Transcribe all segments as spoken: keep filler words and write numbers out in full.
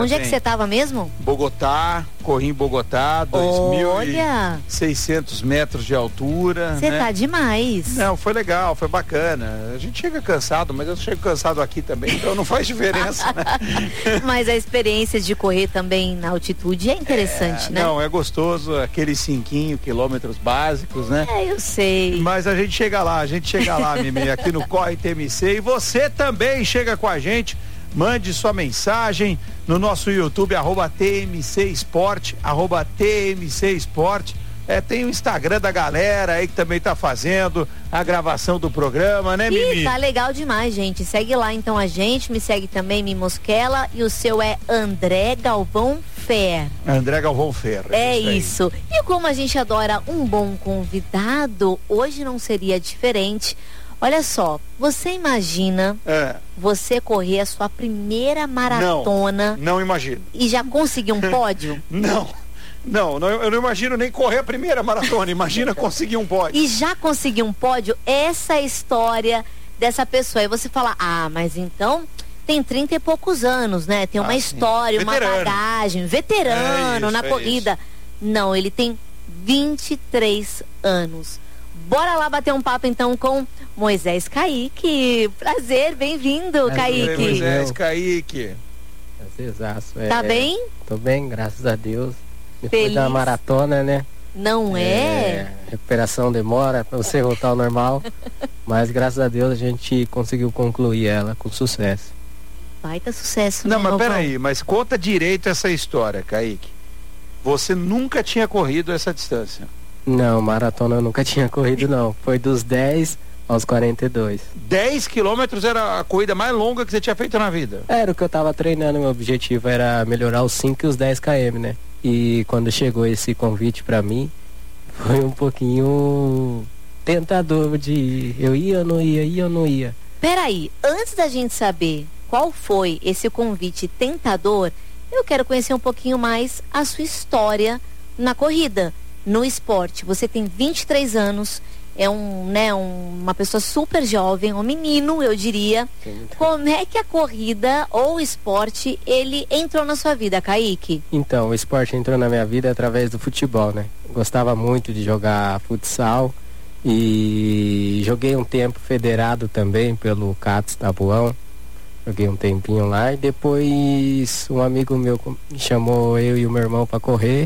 Onde é que você estava mesmo? Bogotá, corri em Bogotá, dois mil e seiscentos metros de altura. Você né? tá demais. Não, foi legal, foi bacana. A gente chega cansado, mas eu chego cansado aqui também, então não faz diferença, né? Mas a experiência de correr também na altitude é interessante, é, né? Não, é gostoso, aqueles cinquinho quilômetros básicos, né? É, eu sei. Mas a gente chega lá, a gente chega lá, Mimi, aqui no Corre T M C, e você também chega com a gente. Mande sua mensagem no nosso YouTube, arroba T M C Esporte, arroba T M C Esporte. É, tem o Instagram da galera aí que também tá fazendo a gravação do programa, né, Mimi? Ih, tá legal demais, gente. Segue lá então a gente, me segue também, Mi Mosquela, e o seu é André Galvão Fer. André Galvão Fer. É isso. isso. E como a gente adora um bom convidado, hoje não seria diferente. Olha só, você imagina é. você correr a sua primeira maratona? Não, não imagino. E já conseguir um pódio? não, não, não, eu não imagino nem correr a primeira maratona, imagina conseguir um pódio. E já conseguir um pódio? Essa é a história dessa pessoa. E você fala, ah, mas então tem trinta e poucos anos, né? Tem uma ah, história, sim. uma veterano. bagagem, veterano é isso, na é corrida. Isso. Não, ele tem vinte e três anos. Bora lá bater um papo então com Moisés Kaique. Prazer, bem-vindo, é, Kaique. Moisés Kaique. Prazerzaço. É, tá bem? Tô bem, graças a Deus. Depois da maratona, né? Não é? é? Recuperação demora pra você voltar ao normal. Mas graças a Deus a gente conseguiu concluir ela com sucesso. Baita sucesso. Não, né, mas Galvão? peraí, mas conta direito essa história, Kaique. Você nunca tinha corrido essa distância? Não, maratona eu nunca tinha corrido não. Foi dos dez aos quarenta e dois. dez quilômetros era a corrida mais longa que você tinha feito na vida? Era o que eu tava treinando, meu objetivo era melhorar os cinco e os dez quilômetros, né? E quando chegou esse convite pra mim, foi um pouquinho tentador de ir. Eu ia ou não ia, ia ou não ia. Peraí, antes da gente saber qual foi esse convite tentador, eu quero conhecer um pouquinho mais a sua história na corrida. No esporte, você tem vinte e três anos, é um, né, um, uma pessoa super jovem, um menino, eu diria. Sim. Como é que a corrida ou o esporte, ele entrou na sua vida, Kaique? Então, o esporte entrou na minha vida através do futebol, né? Gostava muito de jogar futsal e joguei um tempo federado também pelo CATS Tabuão. Joguei um tempinho lá e depois um amigo meu me chamou eu e o meu irmão para correr.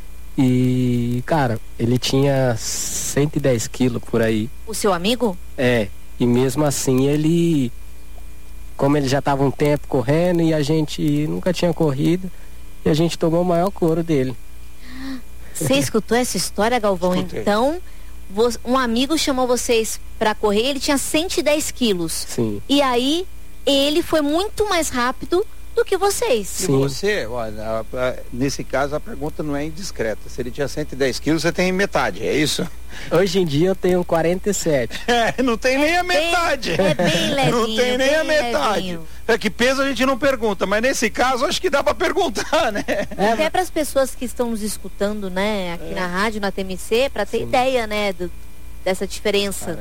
E, cara, ele tinha cento e dez quilos por aí. O seu amigo? É, e mesmo assim ele, como ele já estava um tempo correndo e a gente nunca tinha corrido, e a gente tomou o maior couro dele. Você escutou essa história, Galvão? Escutei. Então, um amigo chamou vocês pra correr, ele tinha cento e dez quilos. Sim. E aí, ele foi muito mais rápido do que vocês. Se você, olha, a, a, nesse caso a pergunta não é indiscreta. Se ele tinha cento e dez quilos, você tem metade, é isso? Hoje em dia eu tenho quarenta e sete. É, não tem nem a metade. É bem levinho. Não tem nem a metade. Levinho. É que peso a gente não pergunta, mas nesse caso acho que dá pra perguntar, né? É, até para as pessoas que estão nos escutando, né, aqui é. na rádio, na T M C, para ter Sim. ideia, né, do, dessa diferença.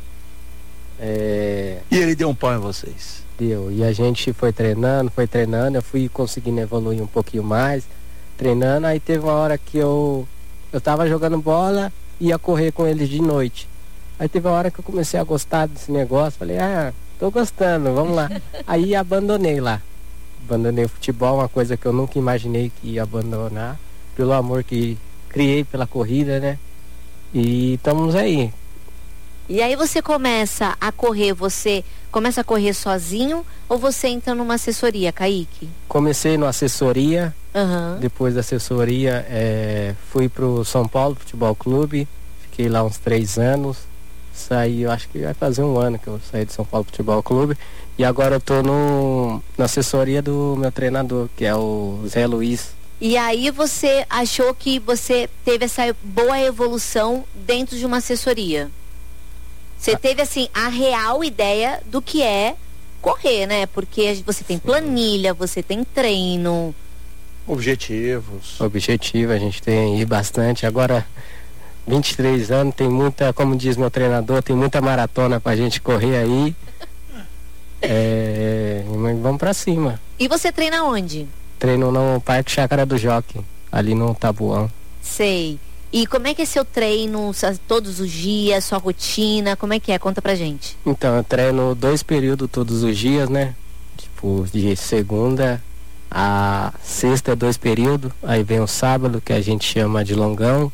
É... E ele deu um pau em vocês? Deu, e a gente foi treinando, foi treinando, eu fui conseguindo evoluir um pouquinho mais, treinando, aí teve uma hora que eu eu tava jogando bola e ia correr com eles de noite. Aí teve uma hora que eu comecei a gostar desse negócio, falei, ah, tô gostando, vamos lá. Aí abandonei lá. Abandonei o futebol, uma coisa que eu nunca imaginei que ia abandonar, pelo amor que criei pela corrida, né? E estamos aí. E aí você começa a correr, você começa a correr sozinho ou você entra numa assessoria, Kaique? Comecei numa assessoria, uhum. depois da assessoria é, fui pro São Paulo Futebol Clube, fiquei lá uns três anos, saí, eu acho que vai fazer um ano que eu saí do São Paulo Futebol Clube e agora eu tô no, na assessoria do meu treinador, que é o Zé Luiz. E aí você achou que você teve essa boa evolução dentro de uma assessoria? Você teve, assim, a real ideia do que é correr, né? Porque você tem planilha, você tem treino. Objetivos. Objetivo, a gente tem aí bastante. Agora, vinte e três anos, tem muita, como diz meu treinador, tem muita maratona pra gente correr aí. É, vamos pra cima. E você treina onde? treino no Parque Chácara do Jockey, ali no Tabuão. Sei. E como é que é seu treino, todos os dias, sua rotina, como é que é? Conta pra gente. Então, eu treino dois períodos todos os dias, né? Tipo, de segunda a sexta é dois períodos, aí vem o sábado, que a gente chama de longão,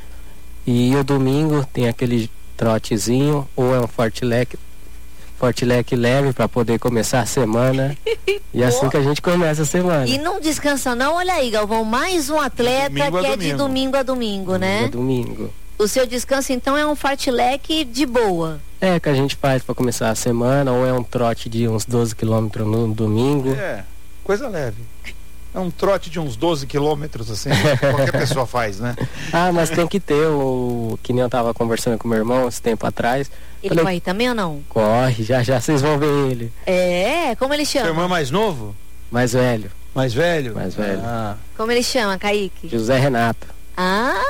e o domingo tem aquele trotezinho, ou é um forte-leque, forte-leque leve para poder começar a semana. E é assim que a gente começa a semana. E não descansa não, olha aí, Galvão, mais um atleta que é domingo. de domingo a domingo, né? É domingo. O seu descanso então é um fartlek de boa? É, que a gente faz para começar a semana, ou é um trote de uns doze quilômetros no domingo. É, coisa leve. É um trote de uns doze quilômetros, assim, qualquer pessoa faz, né? Ah, mas tem que ter o... Que nem eu tava conversando com meu irmão esse tempo atrás. Ele falei, corre também ou não? Corre, já já vocês vão ver ele. É, como ele chama? Seu irmão é mais novo? Mais velho. Mais velho? Mais velho. Ah. Como ele chama, Kaique? José Renato. Ah,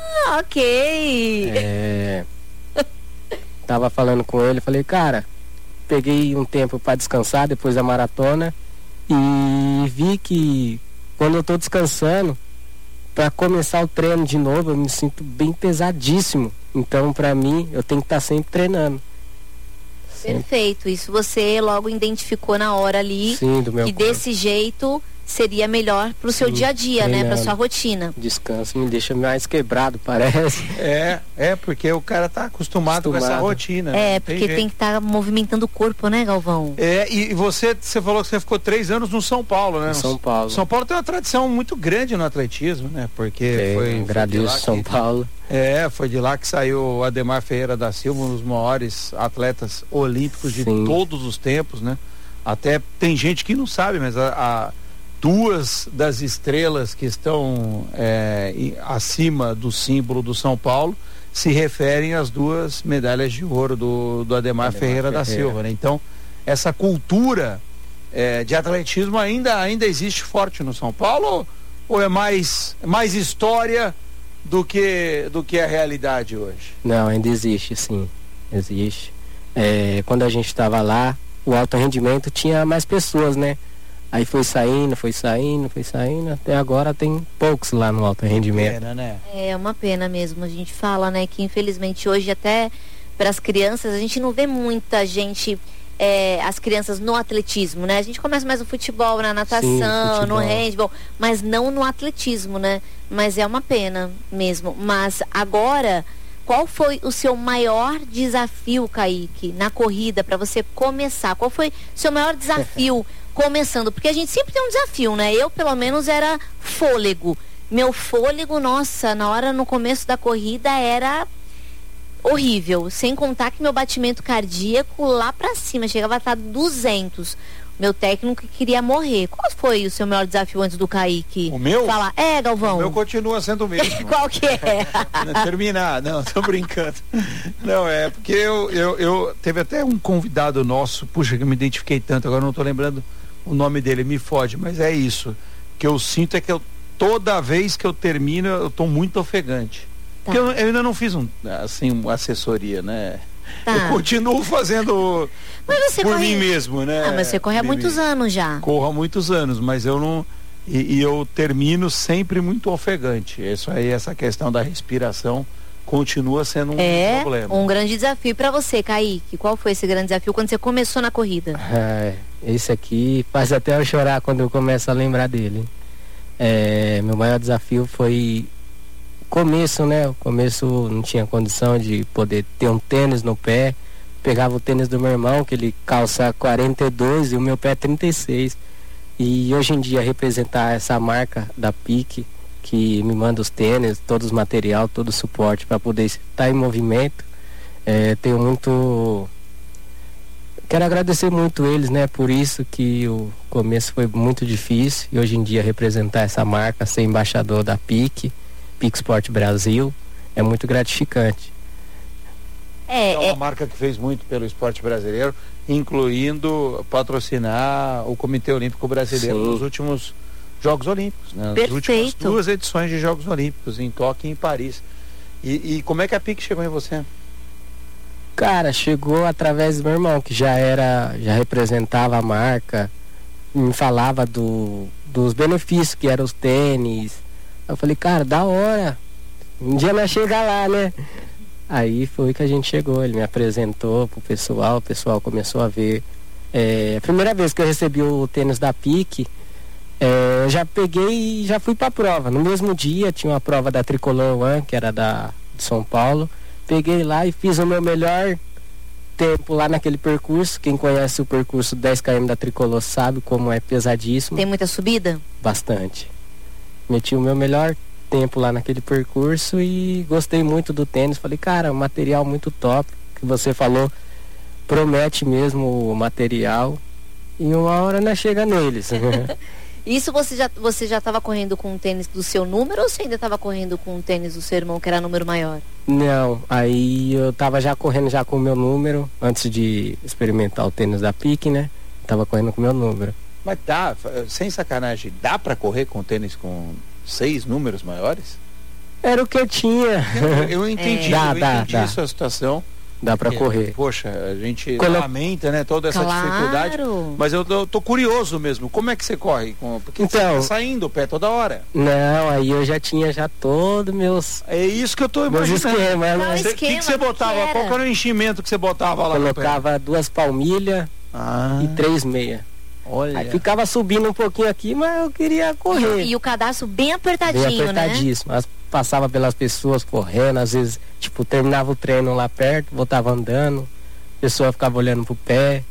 ok. É... Tava falando com ele, falei, cara, peguei um tempo para descansar depois da maratona e vi que quando eu tô descansando, para começar o treino de novo, eu me sinto bem pesadíssimo. Então, para mim, eu tenho que estar tá sempre treinando. Perfeito. Isso você logo identificou na hora ali. Sim, do meu que corpo. Desse jeito seria melhor pro seu Sim, dia a dia, treinando. né? Pra sua rotina. Descanso me deixa mais quebrado, parece. É, é porque o cara tá acostumado, acostumado. com essa rotina. É, porque tem, tem que estar tá movimentando o corpo, né, Galvão? É, e você, você falou que você ficou três anos no São Paulo, né? No São Paulo. São Paulo tem uma tradição muito grande no atletismo, né? Porque tem, foi... agradeço São que, Paulo. É, foi de lá que saiu o Ademar Ferreira da Silva, um dos maiores atletas olímpicos de Sim. todos os tempos, né? Até tem gente que não sabe, mas a, a duas das estrelas que estão é, acima do símbolo do São Paulo se referem às duas medalhas de ouro do, do Ademar, Ademar Ferreira, Ferreira da Silva, né? Então, essa cultura é, de atletismo ainda, ainda existe forte no São Paulo ou, ou é mais, mais história do que, do que a realidade hoje? Não, ainda existe, sim, existe. É, quando a gente estava lá, o alto rendimento tinha mais pessoas, né? Aí foi saindo, foi saindo, foi saindo, até agora tem poucos lá no alto rendimento. Pena, né? É uma pena mesmo, a gente fala, né, que infelizmente hoje até para as crianças, a gente não vê muita gente, é, as crianças no atletismo, né? A gente começa mais no futebol, na natação, Sim, no handball, mas não no atletismo, né? Mas é uma pena mesmo. Mas agora, qual foi o seu maior desafio, Kaique, na corrida para você começar? Qual foi o seu maior desafio começando? Porque a gente sempre tem um desafio, né? Eu, pelo menos, era fôlego. Meu fôlego, nossa, na hora, no começo da corrida, era horrível. Sem contar que meu batimento cardíaco lá pra cima, chegava a estar duzentos. Meu técnico queria morrer. Qual foi o seu maior desafio antes do Kaique? O meu? Falar, é, Galvão? O meu continua sendo o mesmo. Qual que é? Terminar, não, tô brincando. Não, é porque eu, eu, eu teve até um convidado nosso, puxa, que eu me identifiquei tanto, agora não tô lembrando o nome dele, me fode, mas é isso. O que eu sinto é que eu, toda vez que eu termino, eu tô muito ofegante. Tá. Porque eu, eu ainda não fiz um, assim, uma assessoria, né? Tá. Eu continuo fazendo mas você por corre... mim mesmo, né? Ah, mas você corre há muitos anos já. Corro há muitos anos, mas eu não... E, e eu termino sempre muito ofegante. Isso aí, essa questão da respiração continua sendo um é problema. Um grande desafio para você, Kaique. Qual foi esse grande desafio quando você começou na corrida? É, esse aqui faz até eu chorar quando eu começo a lembrar dele. É, meu maior desafio foi começo, né? O começo não tinha condição de poder ter um tênis no pé. Pegava o tênis do meu irmão, que ele calça quarenta e dois e o meu pé é trinta e seis. E hoje em dia representar essa marca da Pique, que me manda os tênis, todo o material, todo o suporte para poder estar em movimento, é, tenho muito... Quero agradecer muito eles, né? Por isso que o começo foi muito difícil e hoje em dia representar essa marca, ser embaixador da Pique, Pique Sport Brasil, é muito gratificante. É, é uma é... marca que fez muito pelo esporte brasileiro, incluindo patrocinar o Comitê Olímpico Brasileiro Sim. nos últimos Jogos Olímpicos, né? Nas últimas duas edições de Jogos Olímpicos, em Tóquio e em Paris. E, e como é que a Pique chegou em você? Cara, chegou através do meu irmão, que já era, já representava a marca, me falava do, dos benefícios que eram os tênis. Eu falei, cara, da hora. Um dia nós chegar lá, né? Aí foi que a gente chegou, ele me apresentou pro pessoal, o pessoal começou a ver. É, a primeira vez que eu recebi o tênis da Pique, é, eu já peguei e já fui pra prova. No mesmo dia tinha uma prova da Tricolor One, que era da, de São Paulo. Peguei lá e fiz o meu melhor tempo lá naquele percurso. Quem conhece o percurso dez quilômetros da Tricolor sabe como é pesadíssimo. Tem muita subida? Bastante. Meti o meu melhor tempo lá naquele percurso e gostei muito do tênis. Falei, cara, material muito top, que você falou, promete mesmo o material e uma hora nós chega neles. Isso você já você já estava correndo com um tênis do seu número ou você ainda estava correndo com um tênis do seu irmão que era número maior? Não, aí eu tava já correndo já com o meu número antes de experimentar o tênis da Pique, né? Tava correndo com o meu número. Mas dá, sem sacanagem, dá pra correr com tênis com seis números maiores? Era o que eu tinha. Eu, eu entendi, é. dá, eu dá, entendi dá. essa situação. Dá pra É, correr. Poxa, a gente Quando... lamenta, né, toda essa Claro. dificuldade. Mas eu, eu tô curioso mesmo. Como é que você corre? Com... Porque Então, você tá saindo o pé toda hora. Não, aí eu já tinha já todos meus É isso que eu tô meus imaginando. esquemas, Não, né? O que, esquema, que você botava? que era? Qual que era o enchimento que você botava lá no pé? Colocava duas palmilhas Ah, e três meias. olha. Aí ficava subindo um pouquinho aqui, mas eu queria correr. E o cadastro bem apertadinho, Bem apertadíssimo. As- Passava pelas pessoas correndo, às vezes, tipo, terminava o treino lá perto, voltava andando, a pessoa ficava olhando pro pé.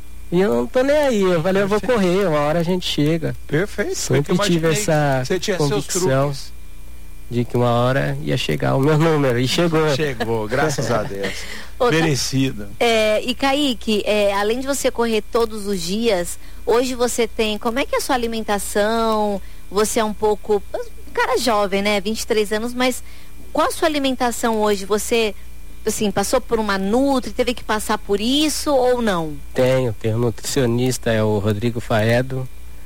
E eu não tô nem aí, eu falei, eu vou correr, uma hora a gente chega. Perfeito. Foi o que Sempre eu tive imaginei. essa Você tinha seus convicção truques. de que uma hora ia chegar o meu número, e chegou. Chegou, graças a Deus. Ô, Merecido. É, e Kaique, é, além de você correr todos os dias, hoje você tem, como é que é a sua alimentação? Você é um pouco, um cara jovem, né, vinte e três anos, mas qual a sua alimentação hoje? Você, assim, passou por uma nutri, teve que passar por isso ou não? Tenho, tenho um nutricionista, é o Rodrigo Faedo,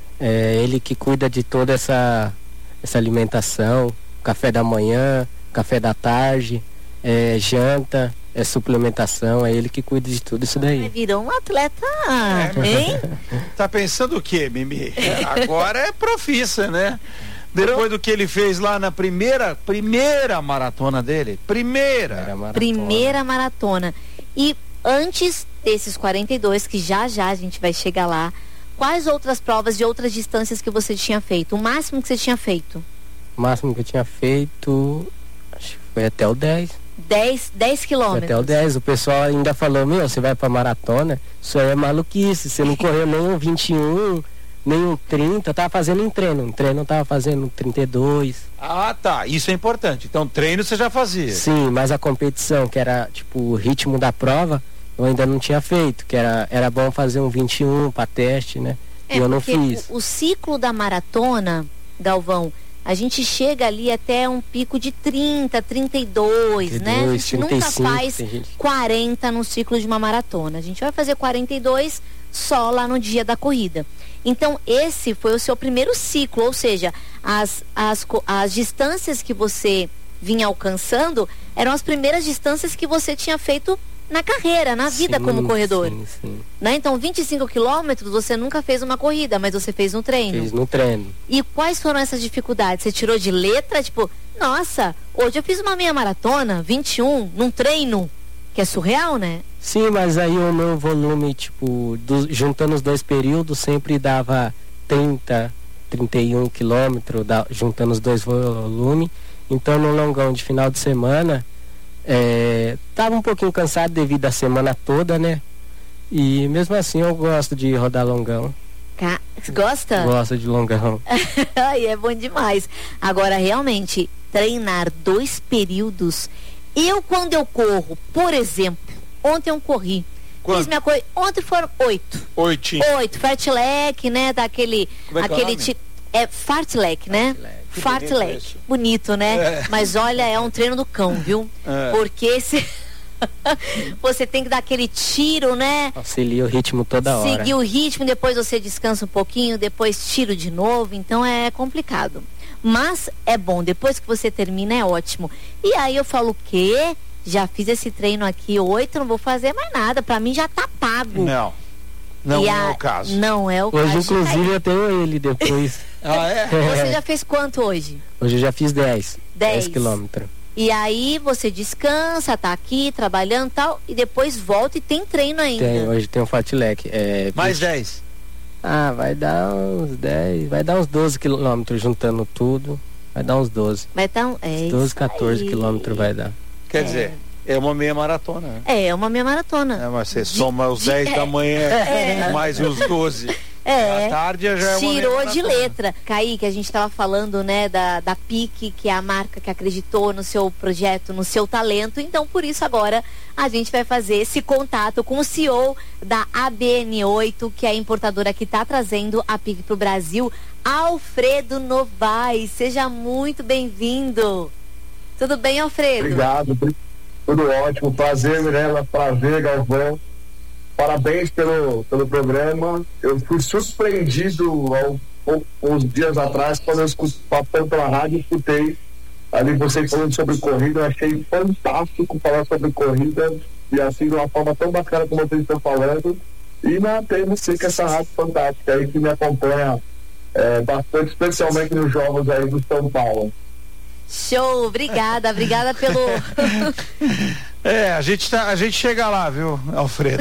é ele que cuida de toda essa, essa alimentação, café da manhã, café da tarde, é, janta, é suplementação, é ele que cuida de tudo isso daí. Virou um atleta, É, hein? Tá pensando o quê, Mimi? Agora é profissa, né? Depois do que ele fez lá na primeira, primeira maratona dele. Primeira. Era maratona. Primeira maratona. E antes desses quarenta e dois, que já já a gente vai chegar lá, quais outras provas de outras distâncias que você tinha feito? O máximo que você tinha feito? O máximo que eu tinha feito, acho que foi até o dez. dez, dez Foi quilômetros. até o dez. O pessoal ainda falou, meu, você vai pra maratona, isso aí é maluquice, você não correu nem um vinte e um, nem um trinta, eu tava fazendo em treino, um treino eu tava fazendo trinta e dois. Ah, tá. Isso é importante. Então, treino você já fazia. Sim, mas a competição, que era tipo o ritmo da prova, eu ainda não tinha feito, que era, era bom fazer um vinte e um pra teste, né? É, e eu não porque fiz. O, o ciclo da maratona, Galvão, a gente chega ali até um pico de trinta, trinta e dois, né? A gente trinta e nunca cinco, faz tem gente- quarenta no ciclo de uma maratona. A gente vai fazer quarenta e dois só lá no dia da corrida. Então, esse foi o seu primeiro ciclo, ou seja, as, as, co- as distâncias que você vinha alcançando eram as primeiras distâncias que você tinha feito na carreira, na vida Sim, como corredor. Sim, sim. Né? Então, vinte e cinco quilômetros você nunca fez uma corrida, mas você fez um treino. Fiz no treino. E quais foram essas dificuldades? Você tirou de letra? Tipo, nossa, hoje eu fiz uma meia maratona, vinte e um, num treino, que é surreal, né? Sim, mas aí o meu volume, tipo, do- juntando os dois períodos, sempre dava trinta, trinta e um quilômetros, da- juntando os dois volumes. Então, no longão de final de semana, é, tava um pouquinho cansado devido à semana toda, né? E mesmo assim eu gosto de rodar longão. Ca- Gosta? Gosto de longão. Ai, é bom demais. Agora, realmente, treinar dois períodos. Eu, quando eu corro, por exemplo, ontem eu corri. Quanto? Fiz minha corrida. Ontem foram oito. Oitinho. Oito. Fartlek, né? Daquele. Como é que é o aquele nome? ti- É fartlek, né? Que Fartlek. bonito isso. Bonito, né? É. Mas olha, é um treino do cão, viu? É. Porque se... você tem que dar aquele tiro, né? Auxilia o ritmo toda hora. Seguir o ritmo, depois você descansa um pouquinho, depois tiro de novo, então é complicado. Mas é bom, depois que você termina é ótimo. E aí eu falo o quê? Já fiz esse treino aqui, oito, não vou fazer mais nada, pra mim já tá pago. Não. Não E é a- o caso. Não é o Hoje, caso. inclusive, eu tenho ele depois. Ah, é? Você já fez quanto hoje? Hoje eu já fiz dez. dez. dez quilômetros. E aí você descansa, tá aqui trabalhando e tal, e depois volta e tem treino ainda. Tem, hoje tem um fartlek. É, Mais dez. Ah, vai dar uns dez, vai dar uns doze quilômetros juntando tudo. Vai dar uns doze. Vai dar um, é doze, quatorze quilômetros vai dar. Quer É. dizer, é uma meia maratona, né? É, é uma meia maratona. É, mas você soma os dez da manhã É. mais os doze É. da tarde, já é uma meia Tirou maratona. de letra. Kaique, a gente estava falando, né, da, da PIC, que é a marca que acreditou no seu projeto, no seu talento. Então, por isso, agora a gente vai fazer esse contato com o C E O da A B N oito, que é a importadora que está trazendo a PIC para o Brasil, Alfredo Novaes. Seja muito bem-vindo. Tudo bem, Alfredo? Obrigado, tudo ótimo. Prazer, Mirela, prazer, Galvão. Parabéns pelo, pelo programa. Eu fui surpreendido há uns dias atrás, quando eu escutei pela rádio, escutei ali você falando sobre corrida. Eu achei fantástico falar sobre corrida e assim de uma forma tão bacana como vocês estão falando. E na T M C, que é essa rádio fantástica aí que me acompanha é, bastante, especialmente nos jogos aí do São Paulo. Show, obrigada, obrigada pelo... É, a gente, tá, a gente chega lá, viu, Alfredo?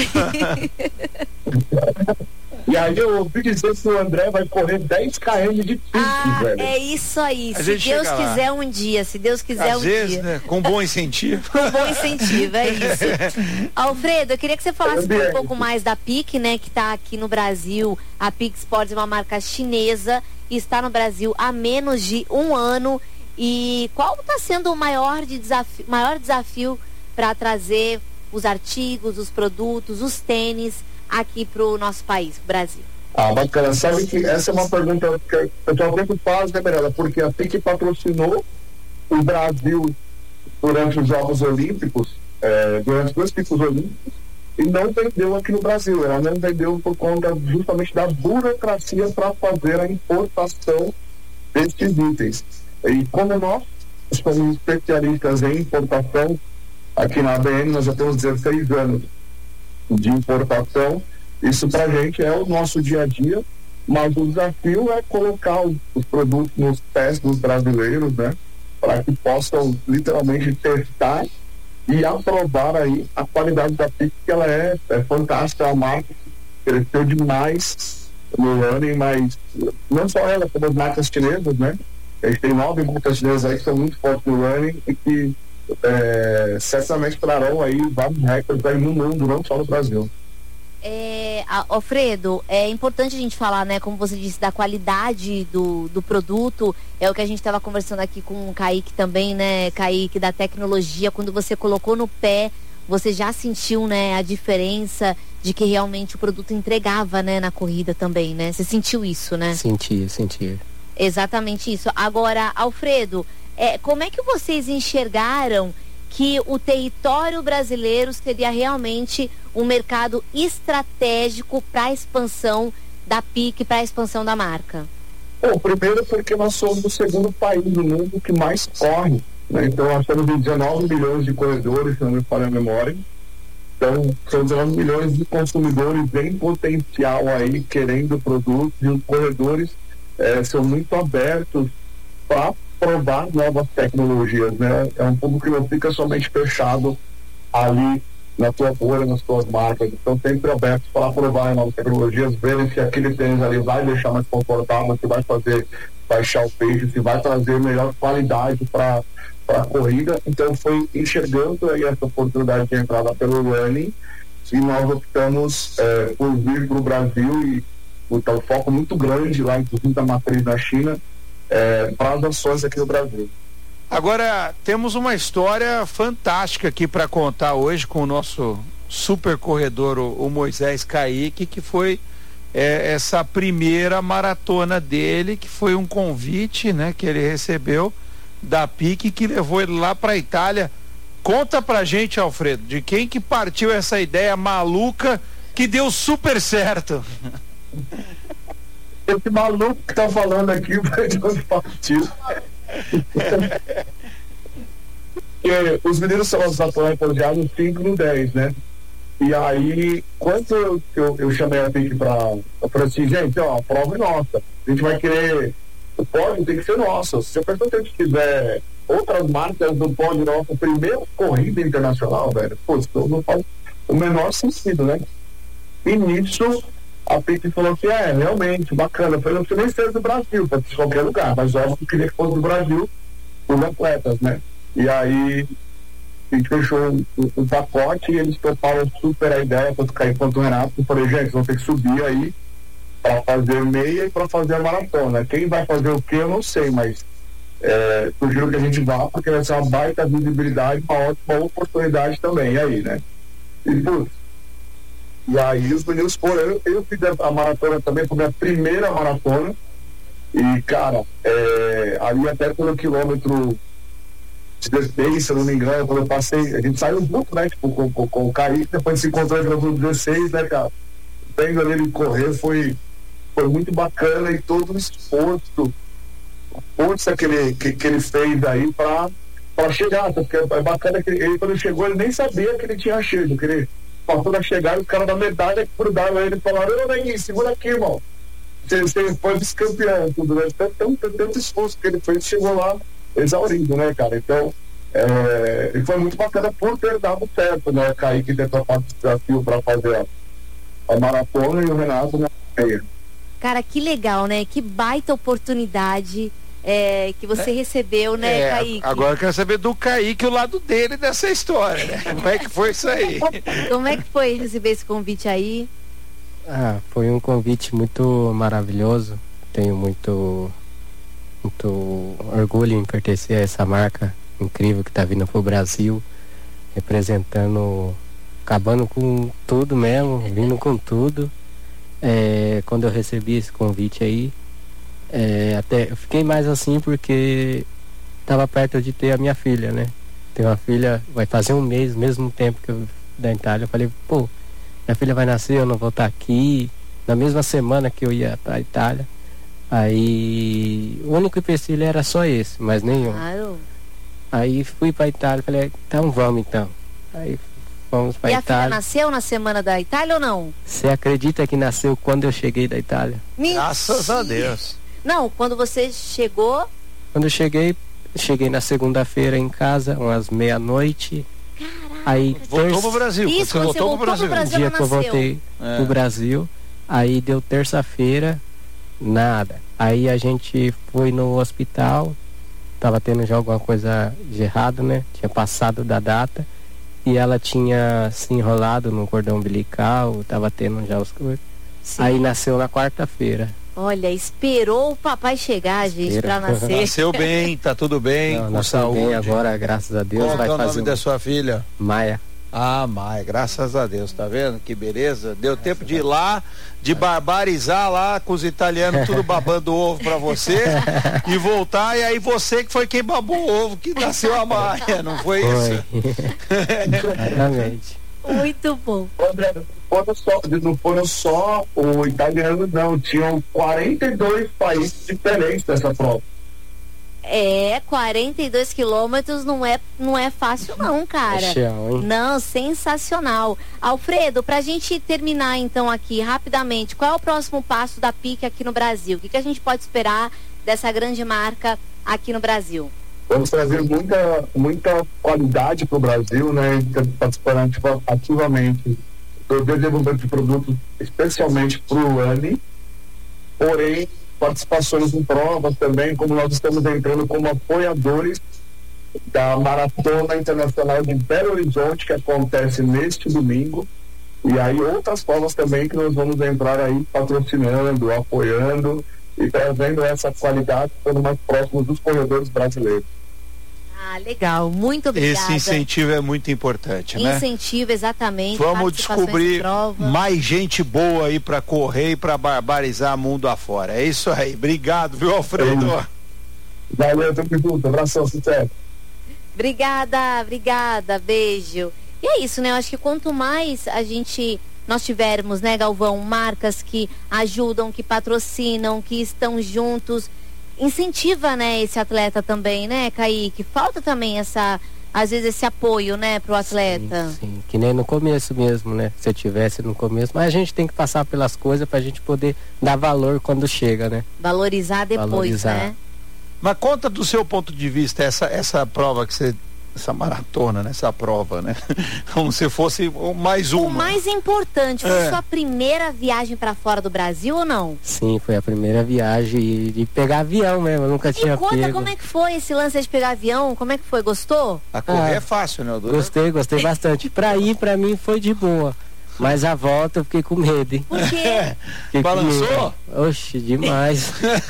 E aí eu ouvi dizer que o André vai correr dez quilômetros de pique, Ah, velho. é isso aí. A Se gente Deus chega lá. quiser um dia, se Deus quiser Às um vezes, dia. né, com bom incentivo. Com bom incentivo, é isso. Alfredo, eu queria que você falasse um pouco mais da PIC, né, que está aqui no Brasil. A PIC Sports é uma marca chinesa e está no Brasil há menos de um ano. E qual está sendo o maior, de desafio, maior desafio para trazer os artigos, os produtos, os tênis aqui para o nosso país, o Brasil? Ah, bacana. Sabe que essa é uma pergunta que o pessoal sempre faz, né, Mirella? Porque a PIC patrocinou o Brasil durante os Jogos Olímpicos, é, durante dois picos olímpicos, e não vendeu aqui no Brasil. Ela não vendeu por conta justamente da burocracia para fazer a importação desses itens. E como nós somos especialistas em importação, aqui na A B N nós já temos dezesseis anos de importação, isso pra gente é o nosso dia a dia, mas o desafio é colocar os, os produtos nos pés dos brasileiros, né, para que possam literalmente testar e aprovar aí a qualidade da PIC, que ela é, é fantástica, a marca cresceu demais no ano, mas não só ela, como as marcas chinesas, né? A gente tem nove marcas chinesas aí que são muito fortes no running e que é, certamente trarão aí vários recordes aí no mundo, não só no Brasil. É, Alfredo, é importante a gente falar, né, como você disse, da qualidade do, do produto. É o que a gente estava conversando aqui com o Kaique também, né, Kaique, da tecnologia. Quando você colocou no pé, você já sentiu, né, a diferença de que realmente o produto entregava, né, na corrida também, né? Você sentiu isso, né? Sentia, sentia. Exatamente isso. Agora, Alfredo, é, como é que vocês enxergaram que o território brasileiro seria realmente um mercado estratégico para a expansão da PIC, para a expansão da marca? Bom, primeiro porque nós somos o segundo país do mundo que mais corre, né? Então nós temos dezenove milhões de corredores, se não me falha a memória. Então são dezenove milhões de consumidores em potencial aí querendo produtos, e os corredores É, são muito abertos para provar novas tecnologias, né? É um público que não fica somente fechado ali na tua bolha, nas tuas marcas. Então sempre abertos para provar novas tecnologias, verem se aquele tênis ali vai deixar mais confortável, se vai fazer baixar o peito, se vai trazer melhor qualidade para a corrida. Então foi enxergando aí essa oportunidade de entrada pelo running e nós optamos é, por vir para o Brasil e botar um foco muito grande lá, inclusive da matriz da China, é, para as ações aqui no Brasil. Agora, temos uma história fantástica aqui para contar hoje com o nosso super corredor, o, o Moisés Kaique, que foi é, essa primeira maratona dele, que foi um convite, né, que ele recebeu da PIC, que levou ele lá para a Itália. Conta pra gente, Alfredo, de quem que partiu essa ideia maluca que deu super certo. Esse maluco que tá falando aqui vai de onde partiu. Os meninos são os atuais já no cinco e no dez, né? E aí, quando eu, eu, eu chamei a PIC pra. Eu falei assim, gente, ó, a prova é nossa. A gente vai querer o pódio tem que ser nosso. Se a pessoa tem que tiver outras marcas no pódio nosso, primeira corrida internacional, velho, pô, isso não faz o menor sentido, né? E nisso, a Pete falou que é, realmente, bacana. Eu falei, não precisa nem ser do Brasil, pode ser de qualquer lugar, mas óbvio que eu queria que fosse do Brasil, os atletas, né? E aí, a gente fechou um, um, um pacote e eles toparam super a ideia, tanto cair quanto o Renato. Eu falei, gente, vão ter que subir aí para fazer meia e para fazer a maratona. Quem vai fazer o que eu não sei, mas é, sugiro que a gente vá, porque vai ser uma baita visibilidade, uma ótima oportunidade também, e aí, né? E, putz, e aí os meninos foram, eu, eu fiz a maratona também, foi a minha primeira maratona, e cara, é, ali até pelo quilômetro dezesseis, se eu não me engano, quando eu passei, a gente saiu um pouco, né, tipo, com, com, com o Kaique, depois se encontrou no quilômetro dezesseis, né, cara, vendo ali ele correr foi, foi muito bacana, e todo o esforço, a força que ele, que, que ele fez aí pra, pra chegar, porque é bacana que ele, quando ele chegou, ele nem sabia que ele tinha chego, que ele passou na chegada, os caras da medalha grudaram ele e falaram, ô Neguinho, segura aqui, irmão, você, você foi vice-campeão, tudo, né? Tanto, tanto, tanto esforço que ele fez, chegou lá exaurido, né, cara? Então, é, e foi muito bacana por ter dado certo, né? O Kaique ter topado o desafio para fazer a, a maratona e o Renato na meia. Cara, que legal, né? Que baita oportunidade é, que você é, recebeu, né, é, Kaique? Agora eu quero saber do Kaique, o lado dele dessa história, né? Como é que foi isso aí? Como é que foi receber esse convite aí? Ah, foi um convite muito maravilhoso. Tenho muito, muito orgulho em pertencer a essa marca incrível que está vindo pro Brasil, representando, acabando com tudo mesmo, vindo com tudo. É, quando eu recebi esse convite aí, é, até eu fiquei mais assim porque estava perto de ter a minha filha, né? Tenho uma filha, vai fazer um mês, mesmo tempo que eu da Itália. Eu falei, pô, minha filha vai nascer, eu não vou estar aqui. Na mesma semana que eu ia para a Itália. Aí o único empecilho era só esse, mas nenhum. Claro. Aí fui para a Itália, falei, então vamos então. Aí fomos para a Itália. E a filha nasceu na semana da Itália ou não? Você acredita que nasceu quando eu cheguei da Itália? Mentira. Graças a Deus. Não, quando você chegou... Quando eu cheguei, cheguei na segunda-feira em casa, umas meia-noite. Caraca. Aí voltou terça... pro Brasil. Isso, você voltou, voltou pro Brasil. Pro Brasil o dia que eu voltei é. pro Brasil, aí deu terça-feira, nada. Aí a gente foi no hospital, tava tendo já alguma coisa de errado, né? Tinha passado da data. E ela tinha se enrolado no cordão umbilical, tava tendo já os coisas. Aí nasceu na quarta-feira. Olha, esperou o papai chegar, gente, Espera. pra nascer. Nasceu bem, tá tudo bem, Não, com nasceu saúde. Bem agora, graças a Deus. Qual vai é o fazer nome um... da sua filha? Maia. Ah, Maia, graças a Deus, tá vendo? Que beleza. Deu tempo de ir lá, de barbarizar lá com os italianos, tudo babando ovo pra você, e voltar, e aí você que foi quem babou o ovo, que nasceu a Maia, não foi, foi. isso? Exatamente. Muito bom. André, não, só, não foram só o italiano, não. Tinham quarenta e dois países diferentes nessa prova. É, quarenta e dois quilômetros não é, não é fácil não, cara. É chão, hein? Não, sensacional. Alfredo, pra gente terminar então aqui rapidamente, qual é o próximo passo da P I C aqui no Brasil? O que, que a gente pode esperar dessa grande marca aqui no Brasil? Vamos trazer muita, muita qualidade para o Brasil, né? Participando ativamente do desenvolvimento de produtos, especialmente para o ANI. Porém, participações em provas também, como nós estamos entrando como apoiadores da Maratona Internacional de Belo Horizonte, que acontece neste domingo. E aí outras provas também que nós vamos entrar aí patrocinando, apoiando e trazendo essa qualidade para mais próximos dos corredores brasileiros. Ah, legal, muito obrigada. Esse incentivo é muito importante, né? Incentivo, exatamente. Vamos descobrir mais gente boa aí para correr e para barbarizar mundo afora. É isso aí. Obrigado, viu, Alfredo? É. Valeu, tamo junto. Abração, sucesso. Obrigada, obrigada, beijo. E é isso, né? Eu acho que quanto mais a gente nós tivermos, né, Galvão, marcas que ajudam, que patrocinam, que estão juntos, incentiva, né, esse atleta também, né, Kaique? Falta também essa às vezes, esse apoio, né, pro atleta. Sim, sim, que nem no começo mesmo, né? Se eu tivesse no começo, mas a gente tem que passar pelas coisas pra gente poder dar valor quando chega, né? Valorizar depois, Valorizar. né? Mas conta do seu ponto de vista, essa, essa prova que você, essa maratona, né? Essa prova, né? Como se fosse mais uma. O mais importante, foi É. sua primeira viagem pra fora do Brasil ou não? Sim, foi a primeira viagem e de pegar avião mesmo, eu nunca tinha E conta pego. como é que foi esse lance de pegar avião, como é que foi, gostou? A correr Ah, é fácil, né? O Dura? Gostei, gostei bastante. Pra ir, pra mim, foi de boa. Mas a volta eu fiquei com medo, hein? Por quê? Fiquei com Balançou? medo. Oxe, demais.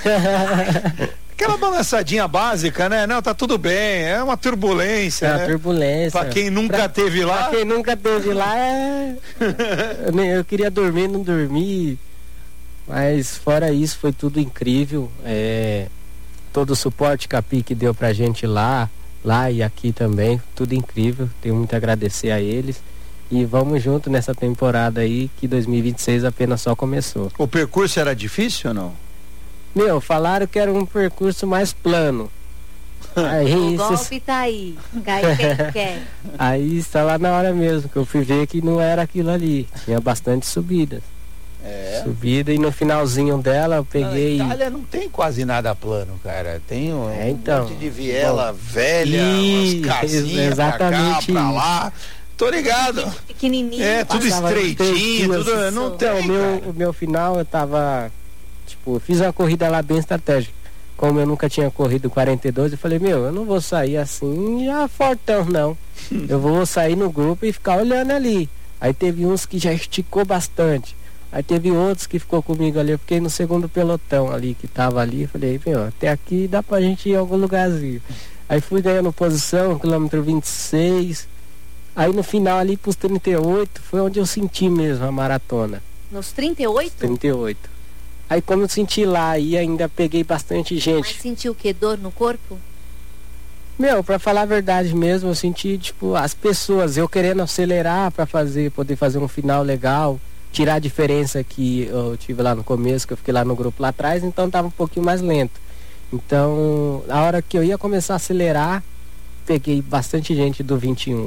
Aquela balançadinha básica, né? Não, tá tudo bem, é uma turbulência, É a né? turbulência. Pra quem nunca Pra- teve lá. Pra quem nunca teve lá, é... eu, nem- eu queria dormir, não dormi. Mas fora isso, foi tudo incrível. É... Todo o suporte que a P I C deu pra gente lá, lá e aqui também, tudo incrível. Tenho muito a agradecer a eles. E vamos junto nessa temporada aí, que dois mil e vinte e seis apenas só começou. O percurso era difícil ou não? Meu, falaram que era um percurso mais plano. Aí, O cês- golpe tá aí. Cai quem quer. aí estava na hora mesmo que eu fui ver que não era aquilo ali. Tinha bastante subidas. É. Subida e no finalzinho dela eu peguei. Na Itália não tem quase nada plano, cara. Tem um, É, então. monte de viela velha, Ih, umas casinhas exatamente pra cá, pra isso. lá. Tô ligado. Pequenininho. É, tudo Passava estreitinho, estreitinho, tudo, assim, não só. tem, Então, o meu, cara. o meu final eu tava. Tipo, eu fiz uma corrida lá bem estratégica. Como eu nunca tinha corrido quarenta e dois, eu falei, meu, eu não vou sair assim já fortão, não. Eu vou sair no grupo e ficar olhando ali. Aí teve uns que já esticou bastante. Aí teve outros que ficou comigo ali. Eu fiquei no segundo pelotão ali, que tava ali. Eu falei, meu, até aqui dá pra gente ir em algum lugarzinho. Aí fui ganhando posição, quilômetro vinte e seis. Aí no final ali pros trinta e oito foi onde eu senti mesmo a maratona. Nos trinta e oito? trinta e oito. Aí quando eu senti lá aí ainda peguei bastante Mas gente. sentiu o quê? Dor no corpo? Meu, pra falar a verdade mesmo, eu senti tipo as pessoas, eu querendo acelerar pra fazer, poder fazer um final legal, tirar a diferença que eu tive lá no começo, que eu fiquei lá no grupo lá atrás, então tava um pouquinho mais lento. Então, a hora que eu ia começar a acelerar, peguei bastante gente do vinte e um.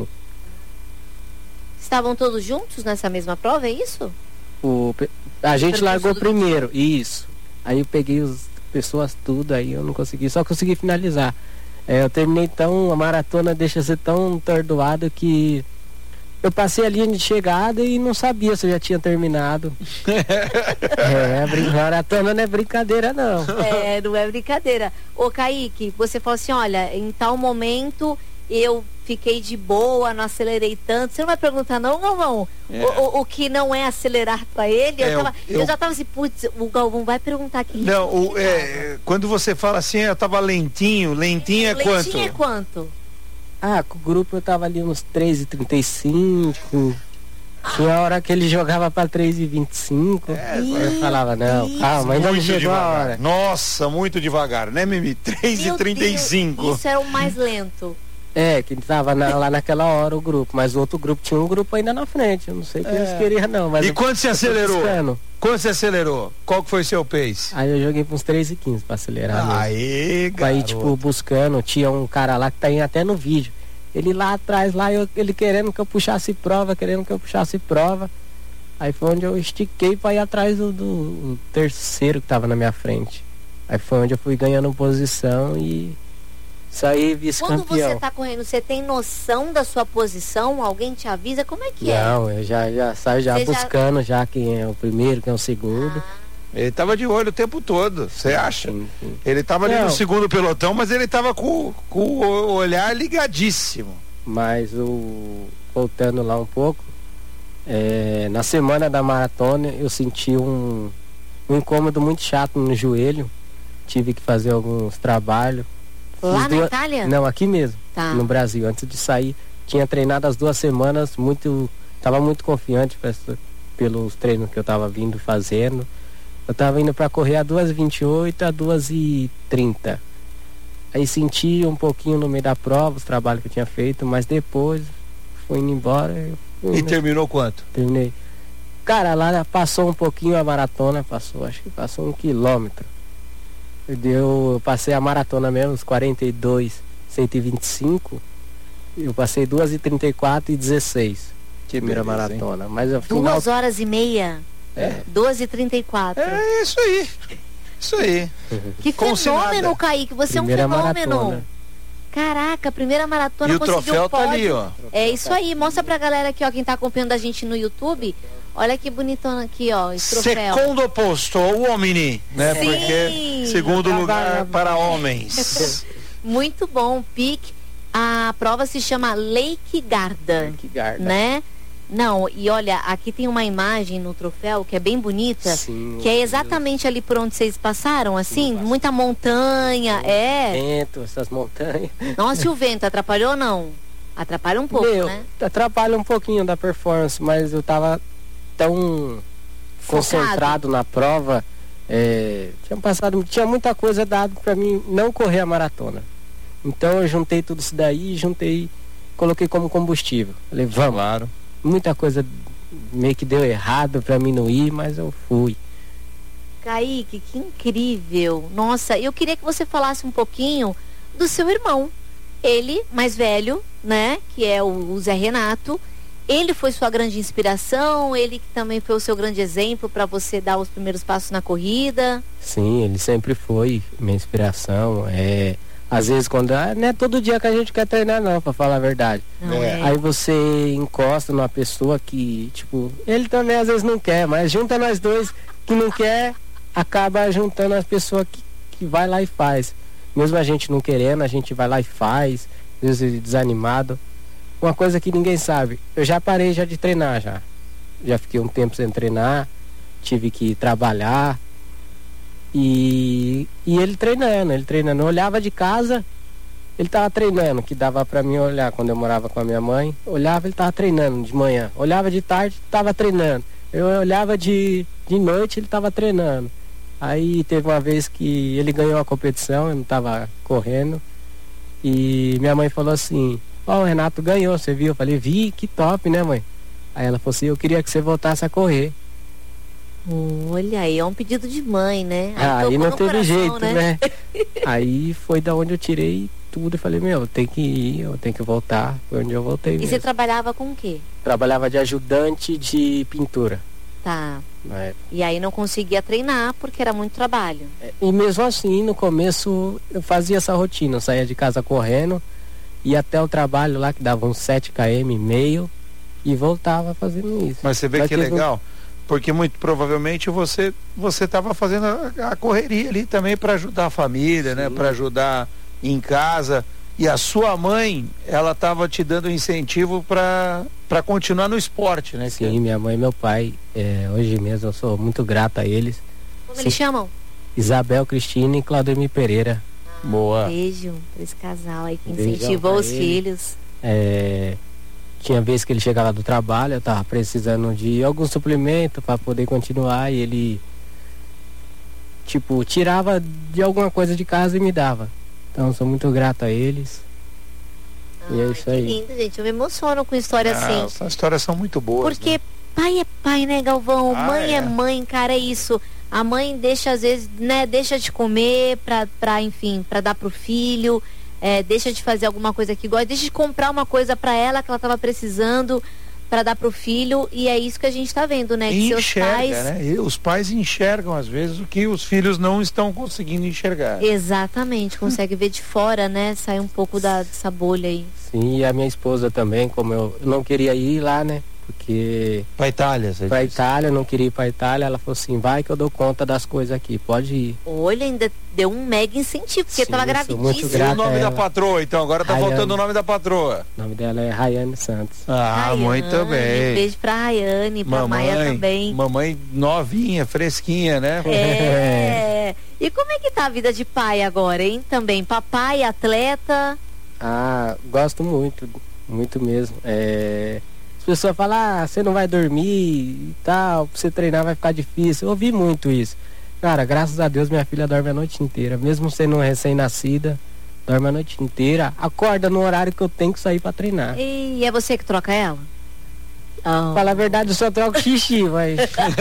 Estavam todos juntos nessa mesma prova, é isso? O, pe- a gente percurso largou do primeiro, isso. Aí eu peguei as pessoas tudo, aí eu não consegui, só consegui finalizar. É, eu terminei tão, a maratona deixa ser tão tordoado que eu passei a linha de chegada e não sabia se eu já tinha terminado. É, brin- maratona não é brincadeira não. É, não é brincadeira. Ô, Kaique, você falou assim, olha, em tal momento eu fiquei de boa, não acelerei tanto. Você não vai perguntar não, Galvão? É. O, o, o que não é acelerar pra ele? Eu, É, tava- eu- eu já tava assim, putz, o Galvão vai perguntar aqui. Não, o, é, quando você fala assim, eu tava lentinho, lentinho é quanto? Leitinho é quanto? Ah, com o grupo eu tava ali uns três e trinta e cinco. Tinha hora que ele jogava pra três e vinte e cinco. É, Eu falava, não, calma, ainda não Muito chegou a devagar. hora. Nossa, muito devagar, né, Mimi? três e Meu trinta e cinco. Deus, isso era o mais lento. É, que tava na- lá naquela hora o grupo, mas o outro grupo tinha um grupo ainda na frente. Eu não sei o que eles queriam, não. Mas E eu- quando você eu tô acelerou? buscando. Quando você acelerou? Qual que foi seu pace? Aí eu joguei pra uns três e quinze pra acelerar. mesmo. Aê, Aí, garoto. tipo, buscando, tinha um cara lá que tá indo até no vídeo. Ele lá atrás, lá, eu, ele querendo que eu puxasse prova, querendo que eu puxasse prova. Aí foi onde eu estiquei pra ir atrás do, do terceiro que tava na minha frente. Aí foi onde eu fui ganhando posição e saí Quando vice-campeão. você tá correndo, você tem noção da sua posição? Alguém te avisa? Como é que é? Não, eu já, já saio já Você já- buscando já quem é o primeiro, quem é o segundo. Ele tava de olho o tempo todo, você acha? Sim, sim. Ele tava ali Não. no segundo pelotão, mas ele tava com, com o olhar ligadíssimo. Mas o voltando lá um pouco, é, na semana da maratona eu senti um, um incômodo muito chato no joelho. Tive que fazer alguns trabalhos. Lá Fiz na duas- Itália? Não, aqui mesmo, Tá. no Brasil. Antes de sair, tinha treinado as duas semanas, muito, tava muito confiante pra essa- pelos treinos que eu tava vindo fazendo. Eu tava indo para correr a duas e vinte e oito, a duas e trinta. Aí senti um pouquinho no meio da prova, os trabalhos que eu tinha feito, mas depois fui indo embora eu fui, E né, terminou quanto? terminei. Cara, lá passou um pouquinho a maratona, passou, acho que passou um quilômetro. Deu, eu passei a maratona mesmo, uns quarenta e dois, cento e vinte e cinco. Eu passei duas e trinta e quatro e dezesseis. Primeira beleza, maratona. Hein? Mas afinal... Duas horas e meia. É. doze e trinta e quatro. É isso aí. Isso aí. Que Consignada. fenômeno, Kaique. Você Primeira é um fenômeno. maratona. Caraca, primeira maratona, E o conseguiu troféu tá pódio. ali, ó. É isso aí. Mostra pra galera aqui, ó, quem tá acompanhando a gente no YouTube. Olha que bonitona aqui, ó, esse troféu. Segundo posto, o Omni, né? Sim. Porque segundo lugar para homens. Muito bom, Pique. A prova se chama Lake Garda, Que garda. né? Não, e olha, aqui tem uma imagem no troféu que é bem bonita, Sim, que é exatamente ali por onde vocês passaram, assim, Sim, muita montanha, é. Vento, essas montanhas. Nossa, e o vento atrapalhou ou não? Atrapalha um pouco, Meu, né? atrapalha um pouquinho da performance, mas eu tava tão concentrado na prova. É, tinha passado, tinha muita coisa dado pra mim não correr a maratona. Então eu juntei tudo isso daí e juntei, coloquei como combustível. Falei, vamos. Claro. Muita coisa meio que deu errado pra mim não ir, mas eu fui. Kaique, que incrível. Nossa, eu queria que você falasse um pouquinho do seu irmão. Ele, mais velho, né? Que é o, o Zé Renato. Ele foi sua grande inspiração, ele que também foi o seu grande exemplo para você dar os primeiros passos na corrida. Sim, ele sempre foi minha inspiração. É, às vezes quando. Ah, não é todo dia que a gente quer treinar não, pra falar a verdade. Não É. é? Aí você encosta numa pessoa que, tipo, ele também às vezes não quer, mas junta nós dois que não quer, acaba juntando as pessoas que, que vai lá e faz. Mesmo a gente não querendo, a gente vai lá e faz, às vezes desanimado. Uma coisa que ninguém sabe, eu já parei já de treinar já. Já fiquei um tempo sem treinar, tive que trabalhar. E, e ele treinando, ele treinando. Eu olhava de casa, ele tava treinando, que dava pra mim olhar quando eu morava com a minha mãe. Olhava, ele tava treinando de manhã. Olhava de tarde, tava treinando. Eu olhava de, de noite, ele tava treinando. Aí teve uma vez que ele ganhou a competição, eu não tava correndo. E minha mãe falou assim, ó, oh, o Renato ganhou, você viu? Eu falei, vi, que top, né, mãe? Aí ela falou assim, eu queria que você voltasse a correr. Olha aí, é um pedido de mãe, né? Aí, tocou não no teve coração, jeito, né? Aí foi da onde eu tirei tudo e falei, meu, eu tenho que ir, eu tenho que voltar. Foi onde eu voltei E mesmo. você trabalhava com o quê? Trabalhava de ajudante de pintura. Tá. Né? E aí não conseguia treinar porque era muito trabalho. E mesmo assim, no começo, eu fazia essa rotina. Eu saía de casa correndo, ia até o trabalho lá, que dava uns sete quilômetros e meio, e voltava fazendo isso. Mas você vê Mas que teve um- legal, porque muito provavelmente você você estava fazendo a, a correria ali também para ajudar a família, né? Para ajudar em casa. E a sua mãe, ela estava te dando incentivo para para continuar no esporte, né? Sim, minha mãe e meu pai, é, hoje mesmo eu sou muito grato a eles. Como Sim. eles chamam? Isabel Cristina e Claudemir Pereira. Boa. Beijo pra esse casal aí que Beijão incentivou pra os ele. filhos. É, tinha vez que ele chegava do trabalho, eu tava precisando de algum suplemento para poder continuar, e ele tipo tirava de alguma coisa de casa e me dava. Então sou muito grato a eles. E é Ai, isso que aí. lindo, gente. Eu me emociono com história Ah, assim. essas histórias são muito boas. Porque né? pai é pai, né, Galvão? Ah, mãe é. é. mãe, cara, é isso. A mãe deixa, às vezes, né, deixa de comer pra, pra enfim, pra dar pro filho, é, deixa de fazer alguma coisa que gosta, deixa de comprar uma coisa pra ela que ela tava precisando pra dar pro filho, e é isso que a gente tá vendo, né? Que seus Enxerga, pais. né? E os pais enxergam às vezes o que os filhos não estão conseguindo enxergar. Exatamente, consegue ver de fora, né? Sai um pouco da, dessa bolha aí. Sim, e a minha esposa também, como eu, eu não queria ir lá, né? Porque Pra Itália, você pra disse. Itália, eu não queria ir pra Itália, ela falou assim, vai que eu dou conta das coisas aqui, pode ir. Olha, ainda deu um mega incentivo, porque Sim, tava eu sou muito E gravidíssima. o grato nome a da ela. patroa, então? Agora tá Rayane. faltando o nome da patroa. O nome dela é Rayane Santos. Ah, Rayane, muito bem. Beijo pra Rayane, pra Maia também. Mamãe novinha, fresquinha, né? É. E como é que tá a vida de pai agora, hein? Também, papai, atleta. Ah, gosto muito, muito mesmo. É, as pessoas falam, ah, você não vai dormir e tal, pra você treinar vai ficar difícil. Eu ouvi muito isso. Cara, graças a Deus minha filha dorme a noite inteira, mesmo sendo recém-nascida, dorme a noite inteira, acorda no horário que eu tenho que sair pra treinar. E é você que troca ela? Oh. Falar a verdade, eu só troco xixi, mas.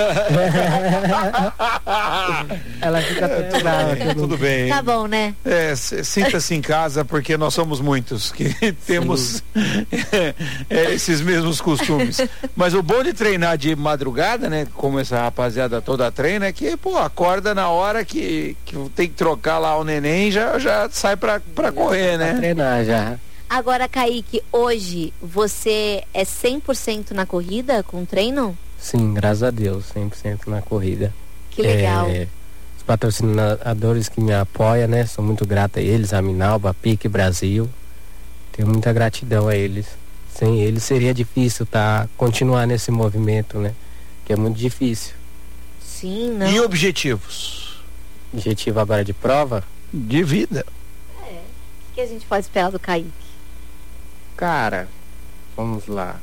Ela fica até brava. É, tudo bem. Tá bom, né? É, sinta-se em casa, porque nós somos muitos que temos é, esses mesmos costumes. Mas o bom de treinar de madrugada, né? Como essa rapaziada toda treina, é que, pô, acorda na hora que, que tem que trocar lá o neném, já, já sai pra, pra correr, né? Pra treinar já. Agora, Kaique, hoje você é cem por cento na corrida com treino? Sim, graças a Deus, cem por cento na corrida. Que legal. É, os patrocinadores que me apoiam, né? Sou muito grato a eles, a Minalba, a Pique Brasil. Tenho muita gratidão a eles. Sem eles seria difícil tá, continuar nesse movimento, né? Que é muito difícil. Sim, não. E objetivos? Objetivo agora de prova? De vida. É. O que a gente pode esperar do Kaique? Cara, vamos lá.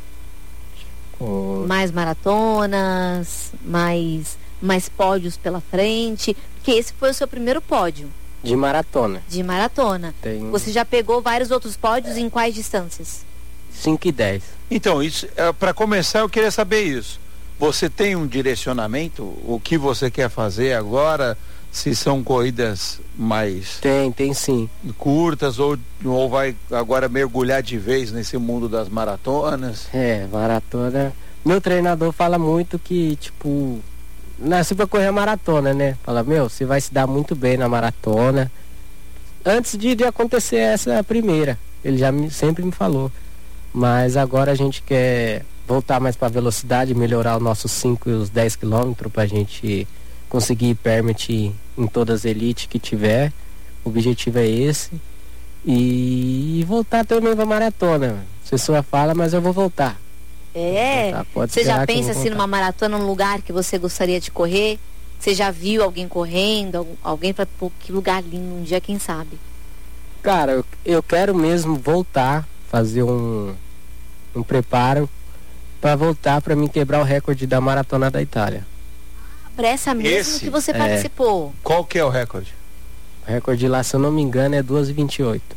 O... Mais maratonas, mais, mais pódios pela frente, porque esse foi o seu primeiro pódio. De maratona. De maratona. Tem... Você já pegou vários outros pódios em quais distâncias? cinco e dez. Então, isso, é, para começar, eu queria saber isso. Você tem um direcionamento? O que você quer fazer agora? Se são corridas mais tem, tem sim. curtas ou, ou vai agora mergulhar de vez nesse mundo das maratonas? É, maratona. Meu treinador fala muito que, tipo, nasci pra correr a maratona, né? Fala, meu, você vai se dar muito bem na maratona. Antes de, de acontecer essa primeira, ele já me, sempre me falou. Mas agora a gente quer voltar mais pra velocidade, melhorar os nossos cinco e os dez quilômetros pra gente conseguir permit em todas as elites que tiver. O objetivo é esse. E voltar também pra maratona. A pessoa fala, mas eu vou voltar. É? Voltar. Pode Você já esperar que eu pensa vou assim voltar. numa maratona, num lugar que você gostaria de correr? Você já viu alguém correndo? Algum- Alguém pra, pô, que lugar lindo, um dia, quem sabe? Cara, eu, eu quero mesmo voltar, fazer um, um preparo pra voltar pra mim quebrar o recorde da maratona da Itália. Pra essa mesmo Esse? que você É. participou. Qual que é o recorde? O recorde lá, se eu não me engano, é duas e vinte e oito.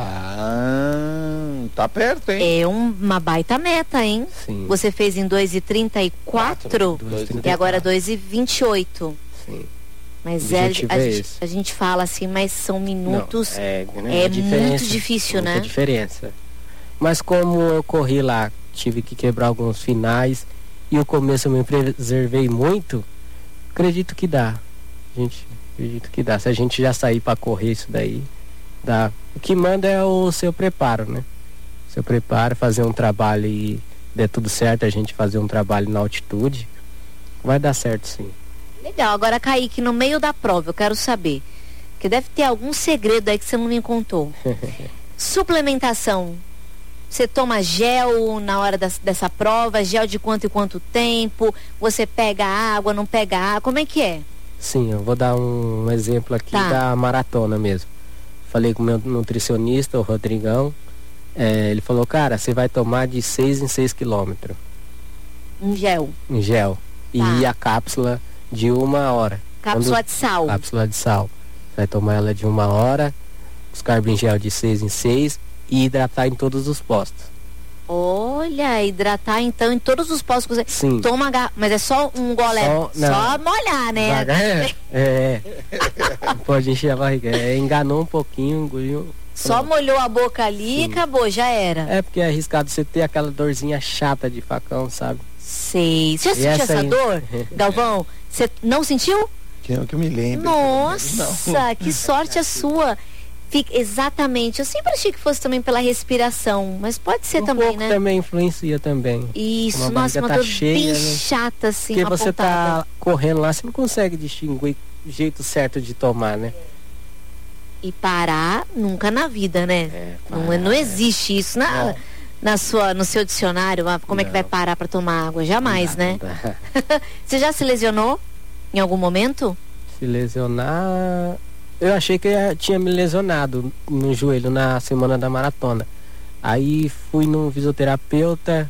Ah, tá perto, hein? É um- uma baita meta, hein? Sim. Você fez em dois e trinta e quatro Dois e e agora dois e vinte e oito. Sim. Mas O é, objetivo a, é gente, esse. a gente fala assim, mas são minutos. Não, é né, é a diferença, muito difícil, muita né? diferença. Mas como eu corri lá, tive que quebrar alguns finais e o começo eu me preservei muito, acredito que dá. Gente, acredito que dá. Se a gente já sair para correr isso daí, dá. O que manda é o seu preparo, né? Seu preparo, fazer um trabalho e der tudo certo, a gente fazer um trabalho na altitude, vai dar certo sim. Legal. Agora, Kaique, no meio da prova, eu quero saber, que deve ter algum segredo aí que você não me contou. Suplementação. Você toma gel na hora das, dessa prova? Gel de quanto e quanto tempo? Você pega água, não pega água? Como é que é? Sim, eu vou dar um exemplo aqui Tá. da maratona mesmo. Falei com o meu nutricionista, o Rodrigão. É, ele falou, cara, você vai tomar de seis em seis quilômetros Um gel. em gel. Tá. E a cápsula de uma hora. Cápsula Quando- de sal. Cápsula de sal. Você vai tomar ela de uma hora, os carbos em gel de seis em seis e hidratar em todos os postos. Olha, hidratar então em todos os postos que você Sim. toma, ga- mas é só um gole, Só- só, não. molhar, né? Devagar, é, é. Não pode encher a barriga. É, enganou um pouquinho, engoliu. Só pronto. molhou a boca ali e acabou, já era. É porque é arriscado você ter aquela dorzinha chata de facão, sabe? Sei. Você já E sentiu essa essa aí? dor, Galvão? Você não sentiu? Que eu que me lembro. Nossa, que sorte a sua. Fica, exatamente. Eu sempre achei que fosse também pela respiração, mas pode ser um também, pouco né? também influencia também. Isso, Uma nossa, barriga uma tá dor cheia, bem né? chata, assim, Porque uma você pontada. tá correndo lá, você não consegue distinguir o jeito certo de tomar, né? E parar nunca na vida, né? É, não, parar, não é. existe isso na, Não. na sua, no seu dicionário. ah, Como é que Não. vai parar pra tomar água? Jamais, Não dá, né? não dá. Você já se lesionou em algum momento? Se lesionar. Eu achei que eu tinha me lesionado no joelho na semana da maratona. Aí fui num fisioterapeuta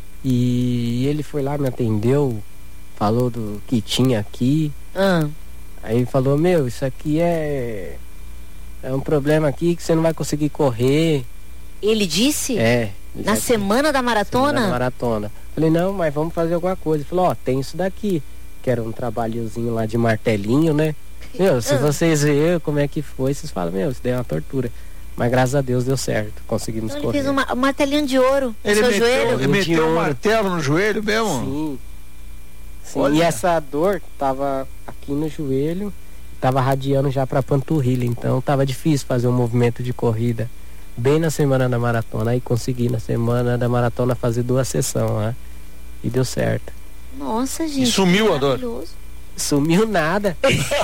e ele foi lá, me atendeu, falou do que tinha aqui. Ah, Aí ele falou, meu, isso aqui é. É um problema aqui que você não vai conseguir correr. ele disse? É. Na já- semana da semana maratona? da maratona. Falei, não, mas vamos fazer alguma coisa. Ele falou, ó, tem isso daqui, que era um trabalhozinho lá de martelinho, né? Meu, se vocês verem como é que foi, vocês falam, meu, isso daí é uma tortura. Mas graças a Deus deu certo, conseguimos então correr. Ele fez um martelinho de ouro no Ele seu meteu, joelho? ele meteu um martelo no joelho mesmo? Sim. Sim. Olha. E essa dor tava aqui no joelho, tava radiando já pra panturrilha, então tava difícil fazer um movimento de corrida. Bem na semana da maratona, aí consegui na semana da maratona fazer duas sessões lá, e deu certo. Nossa, gente. E sumiu a dor? Sumiu nada.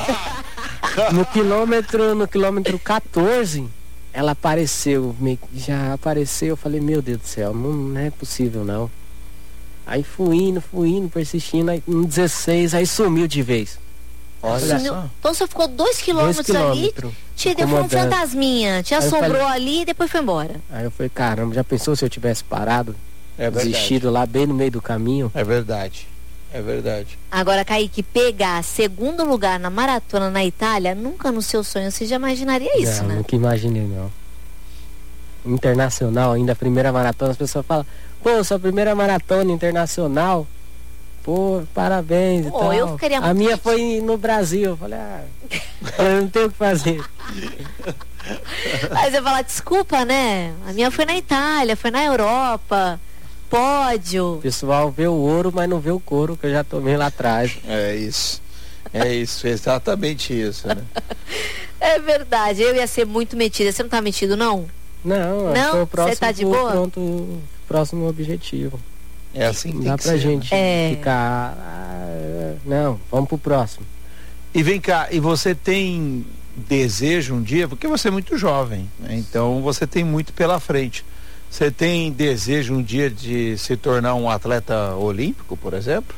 No quilômetro, no quilômetro quatorze, ela apareceu, meio que já apareceu, eu falei, meu Deus do céu, não, não é possível não. Aí fui indo, fui indo, persistindo, aí no dezesseis, aí sumiu de vez. Olha Sumiu. só. Então você ficou dois quilômetros, Dois ali, quilômetros, te deu um incomodando. fantasminha, te Aí eu assombrou falei- ali e depois foi embora. Aí eu falei, caramba, já pensou se eu tivesse parado, É verdade. desistido lá bem no meio do caminho? É verdade. É verdade. Agora, Kaique, pegar segundo lugar na maratona na Itália, nunca no seu sonho você já imaginaria isso, não, né? Nunca imaginei, não. Internacional, ainda a primeira maratona, as pessoas falam, pô, sua primeira maratona internacional, pô, parabéns e Pô, tal. eu ficaria A muito minha triste. foi no Brasil, eu falei, ah, eu não tenho o que fazer. Aí você fala, desculpa, né? A minha foi na Itália, foi na Europa, pódio. O pessoal vê o ouro, mas não vê o couro que eu já tomei lá atrás. É isso. É isso, exatamente isso, né? É verdade, eu ia ser muito metida. Você não tá metido, não? Não, Não? foi o próximo, Você tá de boa? pronto, próximo objetivo. É assim que Não tem dá que pra ser, gente né? É. ficar, ah, não, vamos pro próximo. E vem cá, e você tem desejo um dia, porque você é muito jovem, né? Então você tem muito pela frente. Você tem desejo um dia de se tornar um atleta olímpico, por exemplo?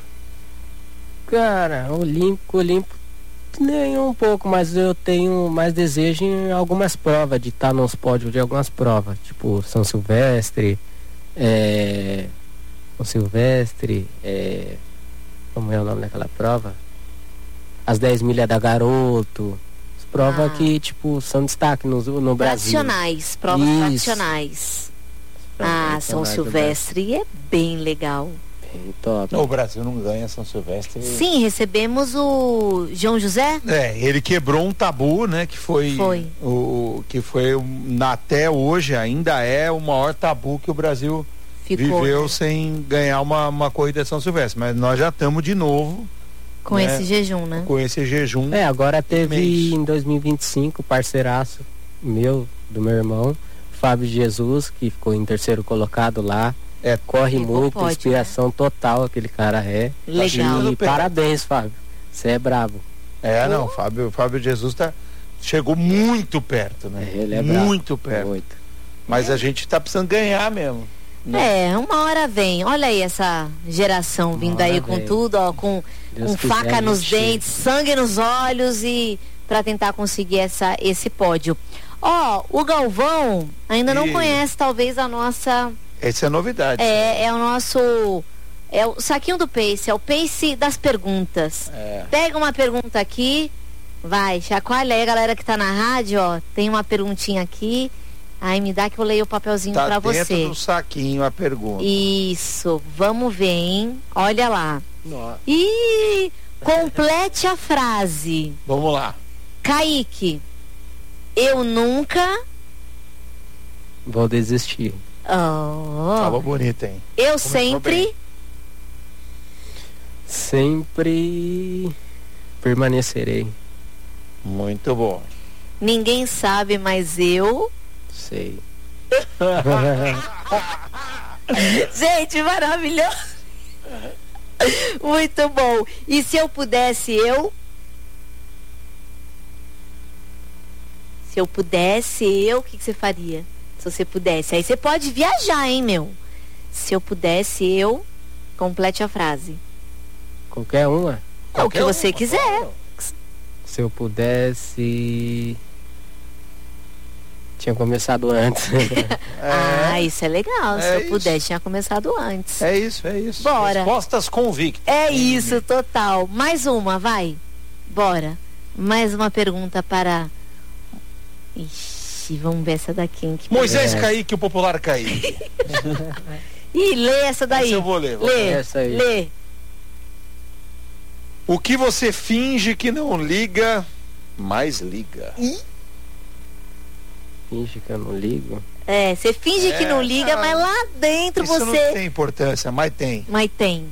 Cara, olímpico, olímpico, nem um pouco, mas eu tenho mais desejo em algumas provas, de estar nos pódios de algumas provas, tipo São Silvestre, é, São Silvestre, é, como é o nome daquela prova? As dez milhas da Garoto, as provas Ah. que, tipo, são destaque no, no Brasil. Tradicionais, provas Isso. tradicionais. Provas Ah, São tradicionais do Silvestre é bem legal. Brasil. Bem top. O Brasil não ganha São Silvestre. Sim, recebemos o João José. É, ele quebrou um tabu, né? Que foi, Foi. o que foi um, na- até hoje ainda é o maior tabu que o Brasil Ficou viveu né, sem ganhar uma, uma corrida de São Silvestre. Mas nós já estamos de novo com né? esse jejum, né? com esse jejum. É, agora teve Imenso. em dois mil e vinte e cinco, parceiraço meu, do meu irmão, Fábio Jesus, que ficou em terceiro colocado lá. É, Corre Pegou muito, pódio, inspiração total aquele cara é. Legal. E parabéns, Fábio. Você é brabo. É, não, Fábio, Fábio Jesus tá, chegou muito perto, né? É, ele é brabo. muito perto. Muito. Mas a gente tá precisando ganhar mesmo. É, uma hora vem. Olha aí essa geração vindo Uma hora aí com vem. tudo, ó, com, Deus com quiser, faca a nos gente dentes, sangue nos olhos e para tentar conseguir essa, esse pódio. Ó, o Galvão ainda não E- conhece talvez a nossa. Essa é a novidade. É, é o nosso. É o saquinho do Pace, é o Pace das perguntas. É. Pega uma pergunta aqui, vai, chacoalha aí, galera que tá na rádio, ó. Tem uma perguntinha aqui. Aí me dá que eu leio o papelzinho Tá pra dentro você. do saquinho a pergunta. Isso, vamos ver, hein? Olha lá. Nossa. E complete a frase. Vamos lá. Kaique, eu nunca. Vou desistir. Tava Oh, bonita, hein? eu Começou sempre. bem. Sempre permanecerei. Muito bom. Ninguém sabe, mas eu. Sei. Gente, maravilhoso. Muito bom. E se eu pudesse, eu. Se eu pudesse, eu, o que, que você faria? Se você pudesse. Aí você pode viajar, hein, meu? Se eu pudesse, eu. Complete a frase. Qualquer uma. É o que você uma, quiser. claro. Se eu pudesse. Tinha começado antes. Ah, isso é legal. Se É eu isso. pudesse, tinha começado antes. É isso, é isso. Bora. Respostas convictas. É isso, total. Mais uma, vai. Bora. Mais uma pergunta para. Ixi, vamos ver essa daqui. Hein, que Moisés É. Kaique, o popular Kaique. Ih, lê essa daí. Essa eu vou ler. Vou lê, ler. Essa aí. lê. O que você finge que não liga, mais liga. Finge que eu não ligo. É, você finge É, que não liga, ah, mas lá dentro Isso você... não tem importância, mas tem. Mas tem.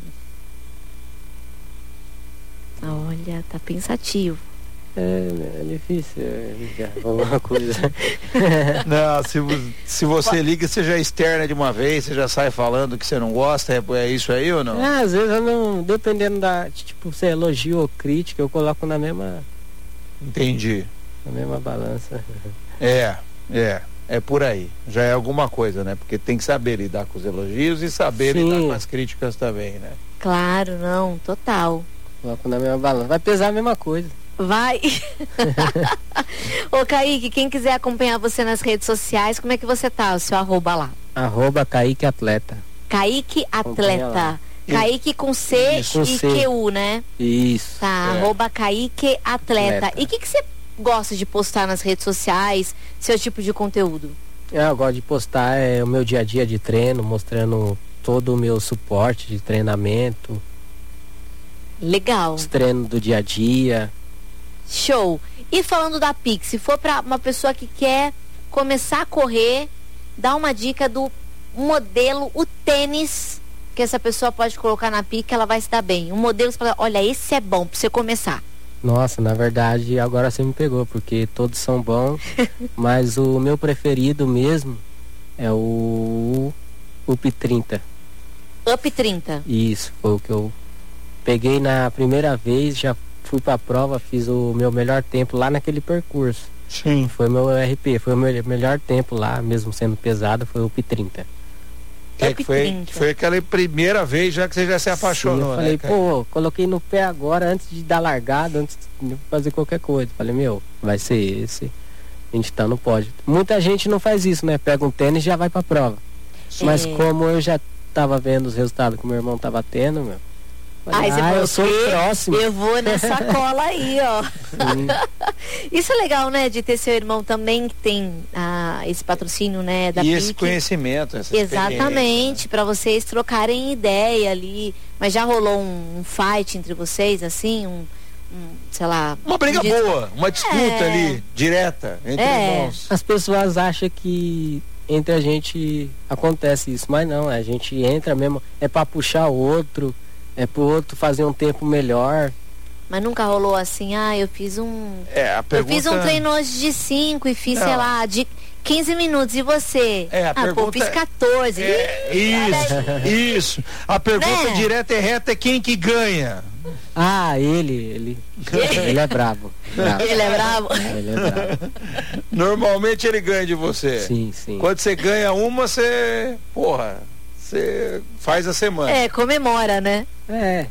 Olha, tá pensativo. É, é difícil é, ligar alguma coisa. Não, se, vo- se você liga, você já externa de uma vez, você já sai falando que você não gosta, é, é isso aí ou não? Ah, às vezes eu não, dependendo da, tipo, se é elogio ou crítica, eu coloco na mesma, Entendi. na mesma balança. É, é, é por aí. Já é alguma coisa, né? Porque tem que saber lidar com os elogios e saber Sim. lidar com as críticas também, né? Claro, não, total. Coloco na mesma balança. Vai pesar a mesma coisa. Vai. Ô, Kaique, quem quiser acompanhar você nas redes sociais, como é que você tá? O seu arroba lá. Arroba Kaique Atleta. Kaique Acompanha Atleta. lá. Kaique com C Isso, com e C. Q U, né? Isso. Tá, É. arroba Kaique Atleta. Atleta. E o que, que você gosta de postar nas redes sociais? Seu tipo de conteúdo? É, eu gosto de postar é, o meu dia a dia de treino, mostrando todo o meu suporte de treinamento, Legal. os treinos do dia a dia. Show. E falando da Pix, se for para uma pessoa que quer começar a correr, dá uma dica do modelo, o tênis que essa pessoa pode colocar na Pix, ela vai se dar bem. Um modelo que você fala, olha, esse é bom pra você começar. Nossa, na verdade, agora você me pegou, porque todos são bons, mas o meu preferido mesmo é o U P trinta. Up trinta. Isso, foi o que eu peguei na primeira vez, já fui pra prova, fiz o meu melhor tempo lá naquele percurso. Sim. Foi meu R P, foi o meu melhor tempo lá, mesmo sendo pesado, foi o U P trinta. É que foi, trinta. foi aquela primeira vez já que você já se apaixonou, Sim, eu falei, né, cara? pô, coloquei no pé agora antes de dar largada, antes de fazer qualquer coisa. Falei, meu, vai ser esse. A gente tá no pódio. Muita gente não faz isso, né? Pega um tênis e já vai pra prova. Mas É. como eu já tava vendo os resultados que meu irmão tava tendo, meu. Falei, Aí você ah, falou, eu sou o próximo. Eu vou nessa cola aí, ó. Sim. Isso é legal, né? De ter seu irmão também que tem ah, esse patrocínio, né? Da E esse Pix. conhecimento, essa experiência, Exatamente, para vocês trocarem ideia ali. Mas já rolou um, um fight entre vocês, assim, um, um, sei lá. Uma briga um dis- boa, uma disputa É. ali, direta, entre É. irmãos. As pessoas acham que entre a gente acontece isso, mas não, a gente entra mesmo, é pra puxar o outro, é pro outro fazer um tempo melhor. Mas nunca rolou assim, ah, eu fiz um. É, a Eu pergunta... fiz um treino hoje de cinco e fiz, Não. sei lá, de quinze minutos. E você? É, a ah, pô, eu pergunta fiz quatorze. É, Ih, olha aí. isso, isso. A pergunta Né? direta e reta é quem que ganha. Ah, ele, ele, ele é brabo. brabo. Ele é bravo? Ele é brabo. Normalmente ele ganha de você. Sim, sim. Quando você ganha uma, você, porra, você faz a semana. É, comemora, né? É.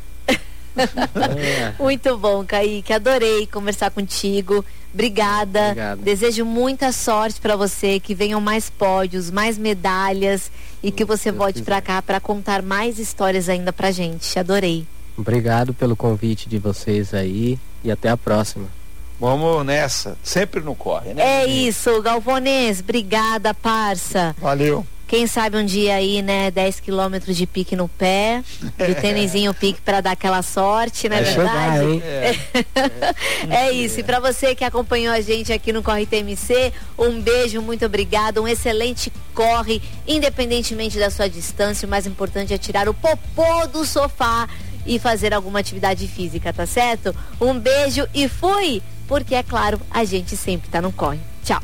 É. Muito bom, Kaique. Adorei conversar contigo. Obrigada. Obrigado. Desejo muita sorte para você, que venham mais pódios, mais medalhas e que você Deus volte quiser. para cá para contar mais histórias ainda pra gente. Adorei. Obrigado pelo convite de vocês aí e até a próxima. Vamos nessa, sempre no corre, né? É isso, Galvonês. Obrigada, parça. Valeu. Quem sabe um dia aí, né, dez quilômetros de pique no pé, de tênisinho pique para dar aquela sorte, não é Vai verdade? chegar, hein? É. É isso, e para você que acompanhou a gente aqui no Corre T M C, um beijo, muito obrigado, um excelente corre, independentemente da sua distância, o mais importante é tirar o popô do sofá e fazer alguma atividade física, tá certo? Um beijo e fui, porque é claro, a gente sempre tá no corre. Tchau.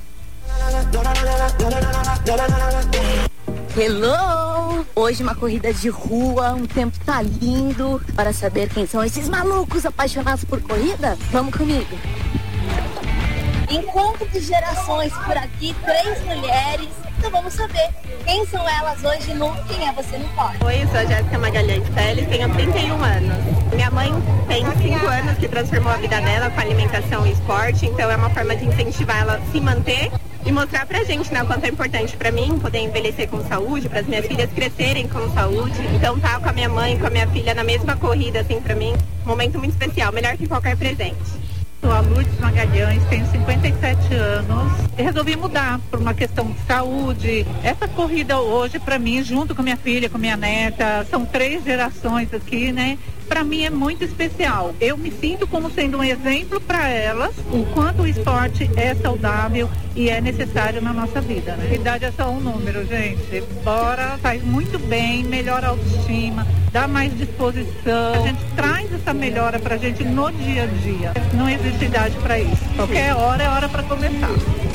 Hello! Hoje uma corrida de rua, um tempo tá lindo. Para saber quem são esses malucos apaixonados por corrida, vamos comigo. Encontro de gerações por aqui, três mulheres. Então vamos saber quem são elas hoje no Quem é Você no Corre. Oi, eu sou a Jéssica Magalhães Teles, tenho trinta e um anos. Minha mãe tem cinco anos que transformou a vida dela com alimentação e esporte, então é uma forma de incentivar ela a se manter e mostrar pra gente, né, o quanto é importante pra mim poder envelhecer com saúde, para as minhas filhas crescerem com saúde. Então tá com a minha mãe, com a minha filha na mesma corrida, assim, pra mim, um momento muito especial, melhor que qualquer presente. sou a Lourdes Magalhães, tenho cinquenta e sete anos e resolvi mudar por uma questão de saúde. Essa corrida hoje, para mim, junto com minha filha, com minha neta, são três gerações aqui, né? Para mim é muito especial. Eu me sinto como sendo um exemplo para elas, o quanto o esporte é saudável e é necessário na nossa vida, né? A idade é só um número, gente. Bora, faz muito bem, melhora a autoestima, dá mais disposição. A gente traz essa melhora pra gente no dia a dia. Não existe idade para isso. Qualquer hora é hora para começar.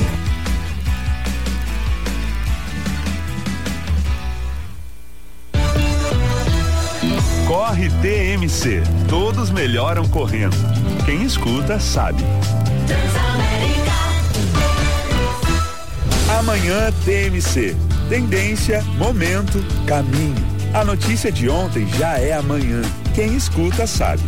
Corre T M C. Todos melhoram correndo. Quem escuta sabe. Amanhã T M C. Tendência, momento, caminho. A notícia de ontem já é amanhã. Quem escuta sabe.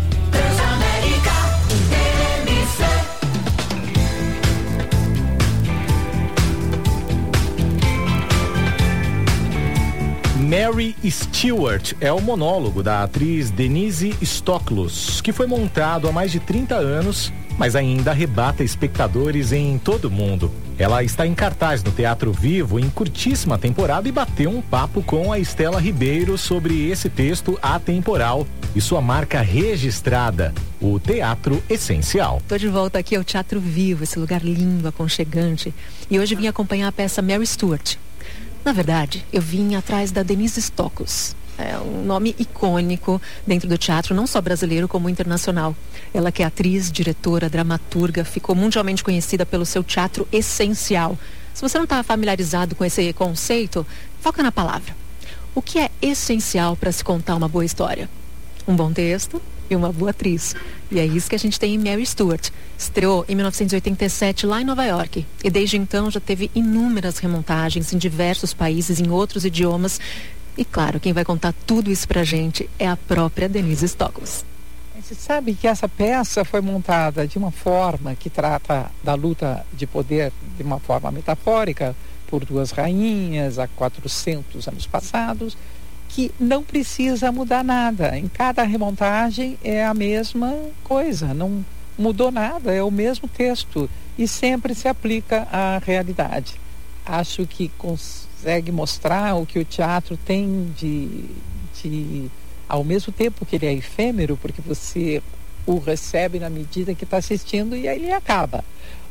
Mary Stewart é o monólogo da atriz Denise Stoklos, que foi montado há mais de trinta anos, mas ainda arrebata espectadores em todo o mundo. Ela está em cartaz no Teatro Vivo em curtíssima temporada e bateu um papo com a Estela Ribeiro sobre esse texto atemporal e sua marca registrada, o Teatro Essencial. Estou de volta aqui ao Teatro Vivo, esse lugar lindo, aconchegante, e hoje vim acompanhar a peça Mary Stewart. Na verdade, eu vim atrás da Denise Stoklos. É um nome icônico dentro do teatro, não só brasileiro como internacional. Ela que é atriz, diretora, dramaturga, ficou mundialmente conhecida pelo seu teatro essencial. Se você não está familiarizado com esse conceito, foca na palavra. O que é essencial para se contar uma boa história? Um bom texto e uma boa atriz. E é isso que a gente tem em Mary Stewart. Estreou em mil novecentos e oitenta e sete lá em Nova York. E desde então já teve inúmeras remontagens em diversos países, em outros idiomas. E claro, quem vai contar tudo isso pra gente é a própria Denise Stoklos. Você sabe que essa peça foi montada de uma forma que trata da luta de poder de uma forma metafórica por duas rainhas há quatrocentos anos passados, que não precisa mudar nada. Em cada remontagem é a mesma coisa, não mudou nada, é o mesmo texto e sempre se aplica à realidade. Acho que consegue mostrar o que o teatro tem de, de ao mesmo tempo que ele é efêmero, porque você o recebe na medida que está assistindo e aí ele acaba.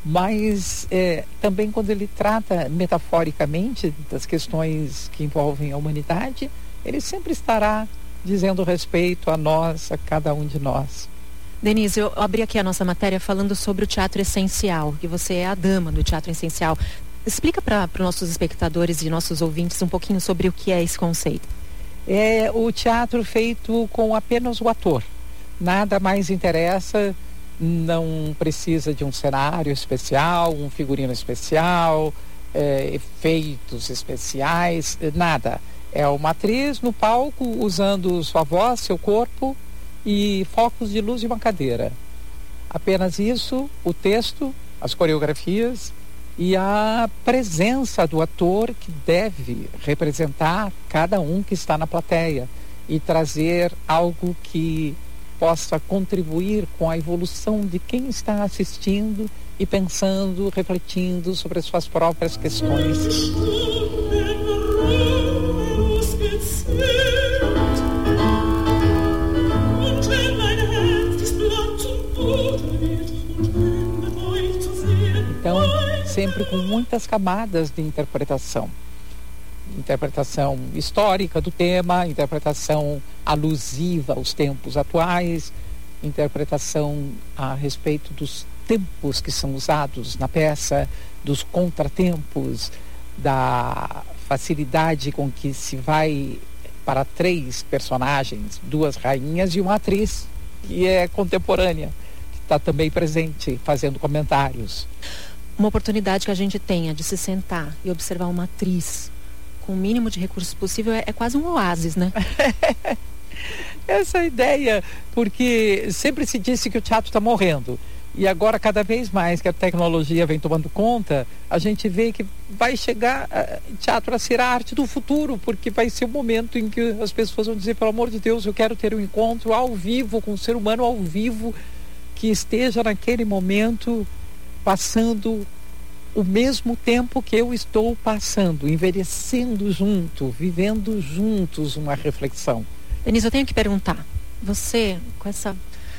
Mas é, também quando ele trata metaforicamente das questões que envolvem a humanidade, ele sempre estará dizendo respeito a nós, a cada um de nós. Denise, eu abri aqui a nossa matéria falando sobre o teatro essencial, que você é a dama do teatro essencial. Explica para os nossos espectadores e nossos ouvintes um pouquinho sobre o que é esse conceito. É o teatro feito com apenas o ator. Nada mais interessa, não precisa de um cenário especial, um figurino especial, é, efeitos especiais, nada. É uma atriz no palco usando sua voz, seu corpo e focos de luz e uma cadeira. Apenas isso, o texto, as coreografias e a presença do ator que deve representar cada um que está na plateia e trazer algo que possa contribuir com a evolução de quem está assistindo e pensando, refletindo sobre as suas próprias questões. Então, sempre com muitas camadas de interpretação. Interpretação histórica do tema, interpretação alusiva aos tempos atuais, interpretação a respeito dos tempos que são usados na peça, dos contratempos, da facilidade com que se vai para três personagens, duas rainhas e uma atriz que é contemporânea, que está também presente, fazendo comentários. Uma oportunidade que a gente tenha de se sentar e observar uma atriz com o mínimo de recursos possível é, é quase um oásis, né? Essa é a ideia, porque sempre se disse que o teatro está morrendo. E agora, cada vez mais que a tecnologia vem tomando conta, a gente vê que vai chegar uh, teatro a ser a arte do futuro, porque vai ser o momento em que as pessoas vão dizer, pelo amor de Deus, eu quero ter um encontro ao vivo, com o ser humano ao vivo, que esteja naquele momento passando o mesmo tempo que eu estou passando, envelhecendo junto, vivendo juntos uma reflexão. Denise, eu tenho que perguntar, você com essa...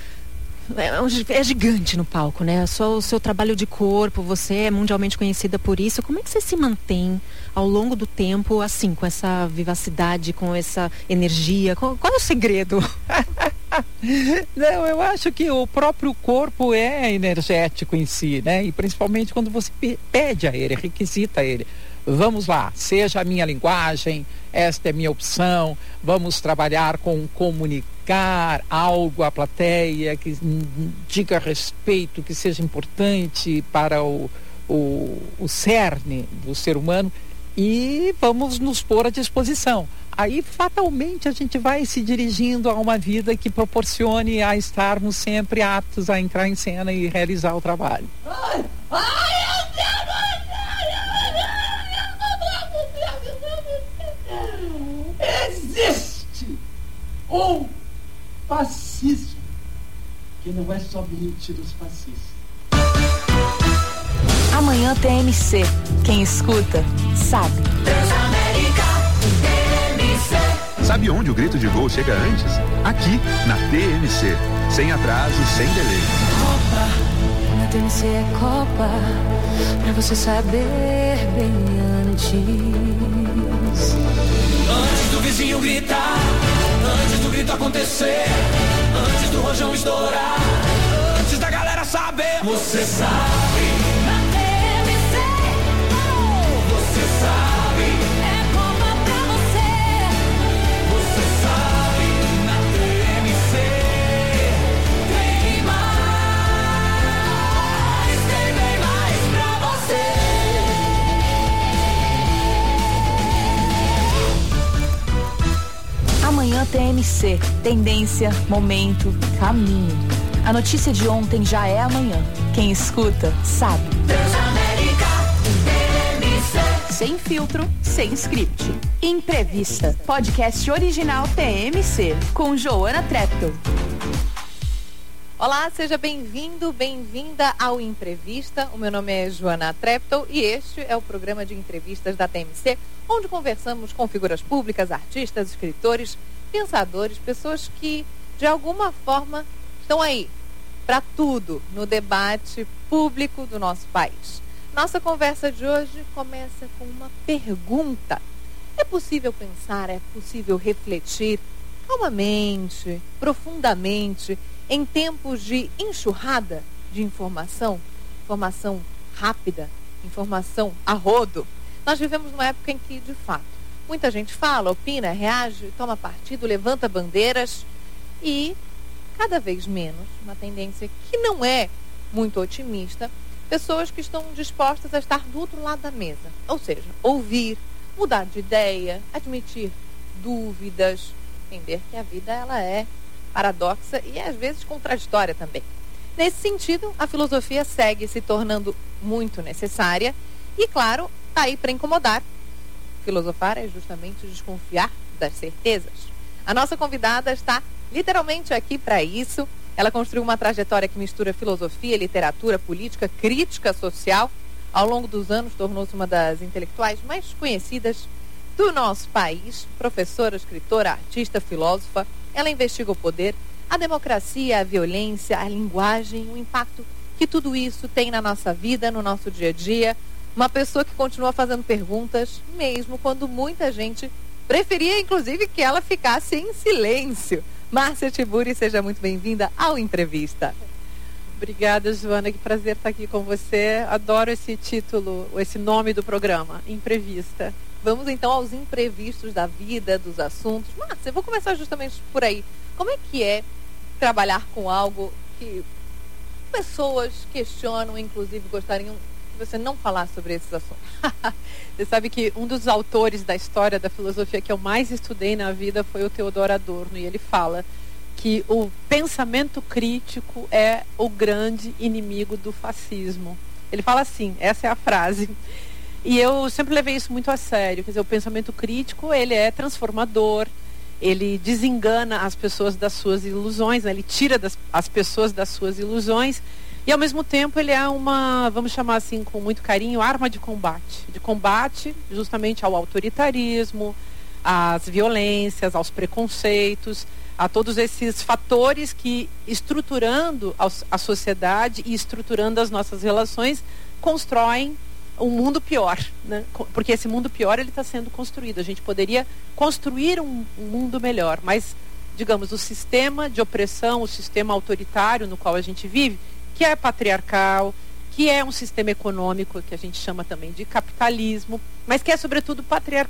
é gigante no palco, né? Só o seu trabalho de corpo, você é mundialmente conhecida por isso. Como é que você se mantém ao longo do tempo, assim, com essa vivacidade, com essa energia? Qual, qual é o segredo? Não, eu acho que o próprio corpo é energético em si, né? E principalmente quando você pede a ele, requisita ele. Vamos lá, seja a minha linguagem, esta é minha opção, vamos trabalhar com comunicar algo à plateia que diga respeito, que seja importante para o, o, o cerne do ser humano, e vamos nos pôr à disposição. Aí fatalmente a gente vai se dirigindo a uma vida que proporcione a estarmos sempre aptos a entrar em cena e realizar o trabalho. Ai, ai, existe um fascismo que não é somente dos fascistas. Amanhã T M C. Quem escuta, sabe. Transamérica, T M C. Sabe onde o grito de gol chega antes? Aqui, na T M C. Sem atraso, sem delay. Copa, na T M C é Copa, pra você saber bem antes. Antes do vizinho gritar, antes do grito acontecer, antes do rojão estourar, antes da galera saber, você sabe. Na T M C, oh, você sabe. é Copa pra você. Você sabe, na T M C tem mais, tem bem mais pra você. Amanhã T M C. Tendência, momento, caminho. A notícia de ontem já é amanhã. Quem escuta, sabe. Transamérica, T M C. Sem filtro, sem script. Imprevista. Podcast original T M C. Com Joana Treptow. Olá, seja bem-vindo, bem-vinda ao Imprevista. O meu nome é Joana Treptow e este é o programa de entrevistas da T M C, onde conversamos com figuras públicas, artistas, escritores, pensadores, pessoas que, de alguma forma, estão aí para tudo no debate público do nosso país. Nossa conversa de hoje começa com uma pergunta. É possível pensar, é possível refletir calmamente, profundamente, em tempos de enxurrada de informação, informação rápida, informação a rodo? Nós vivemos numa época em que, de fato, muita gente fala, opina, reage, toma partido, levanta bandeiras e, cada vez menos, uma tendência que não é muito otimista, pessoas que estão dispostas a estar do outro lado da mesa. Ou seja, ouvir, mudar de ideia, admitir dúvidas, entender que a vida ela é paradoxa e às vezes contraditória também. Nesse sentido, a filosofia segue se tornando muito necessária e, claro, está aí para incomodar. Filosofar é justamente desconfiar das certezas. A nossa convidada está literalmente aqui para isso. Ela construiu uma trajetória que mistura filosofia, literatura, política, crítica social. Ao longo dos anos, tornou-se uma das intelectuais mais conhecidas do nosso país. Professora, escritora, artista, filósofa. Ela investiga o poder, a democracia, a violência, a linguagem, o impacto que tudo isso tem na nossa vida, no nosso dia a dia. Uma pessoa que continua fazendo perguntas, mesmo quando muita gente preferia, inclusive, que ela ficasse em silêncio. Márcia Tiburi, seja muito bem-vinda ao Imprevista. Obrigada, Joana, que prazer estar aqui com você. Adoro esse título, esse nome do programa, Imprevista. Vamos então aos imprevistos da vida, dos assuntos. Márcia, eu vou começar justamente por aí. Como é que é trabalhar com algo que pessoas questionam, inclusive gostariam que você não falasse sobre esses assuntos? Você sabe que um dos autores da história da filosofia que eu mais estudei na vida foi o Theodor Adorno, e ele fala que o pensamento crítico é o grande inimigo do fascismo. Ele fala assim, essa é a frase. E eu sempre levei isso muito a sério, quer dizer, o pensamento crítico, ele é transformador, ele desengana as pessoas das suas ilusões, né? Ele tira das, as pessoas das suas ilusões e ao mesmo tempo ele é uma, vamos chamar assim com muito carinho, arma de combate, de combate justamente ao autoritarismo, às violências, aos preconceitos, a todos esses fatores que, estruturando a sociedade e estruturando as nossas relações, constroem um mundo pior, né? Porque esse mundo pior ele está sendo construído. A gente poderia construir um, um mundo melhor, mas, digamos, o sistema de opressão, o sistema autoritário no qual a gente vive, que é patriarcal, que é um sistema econômico que a gente chama também de capitalismo, mas que é sobretudo patriar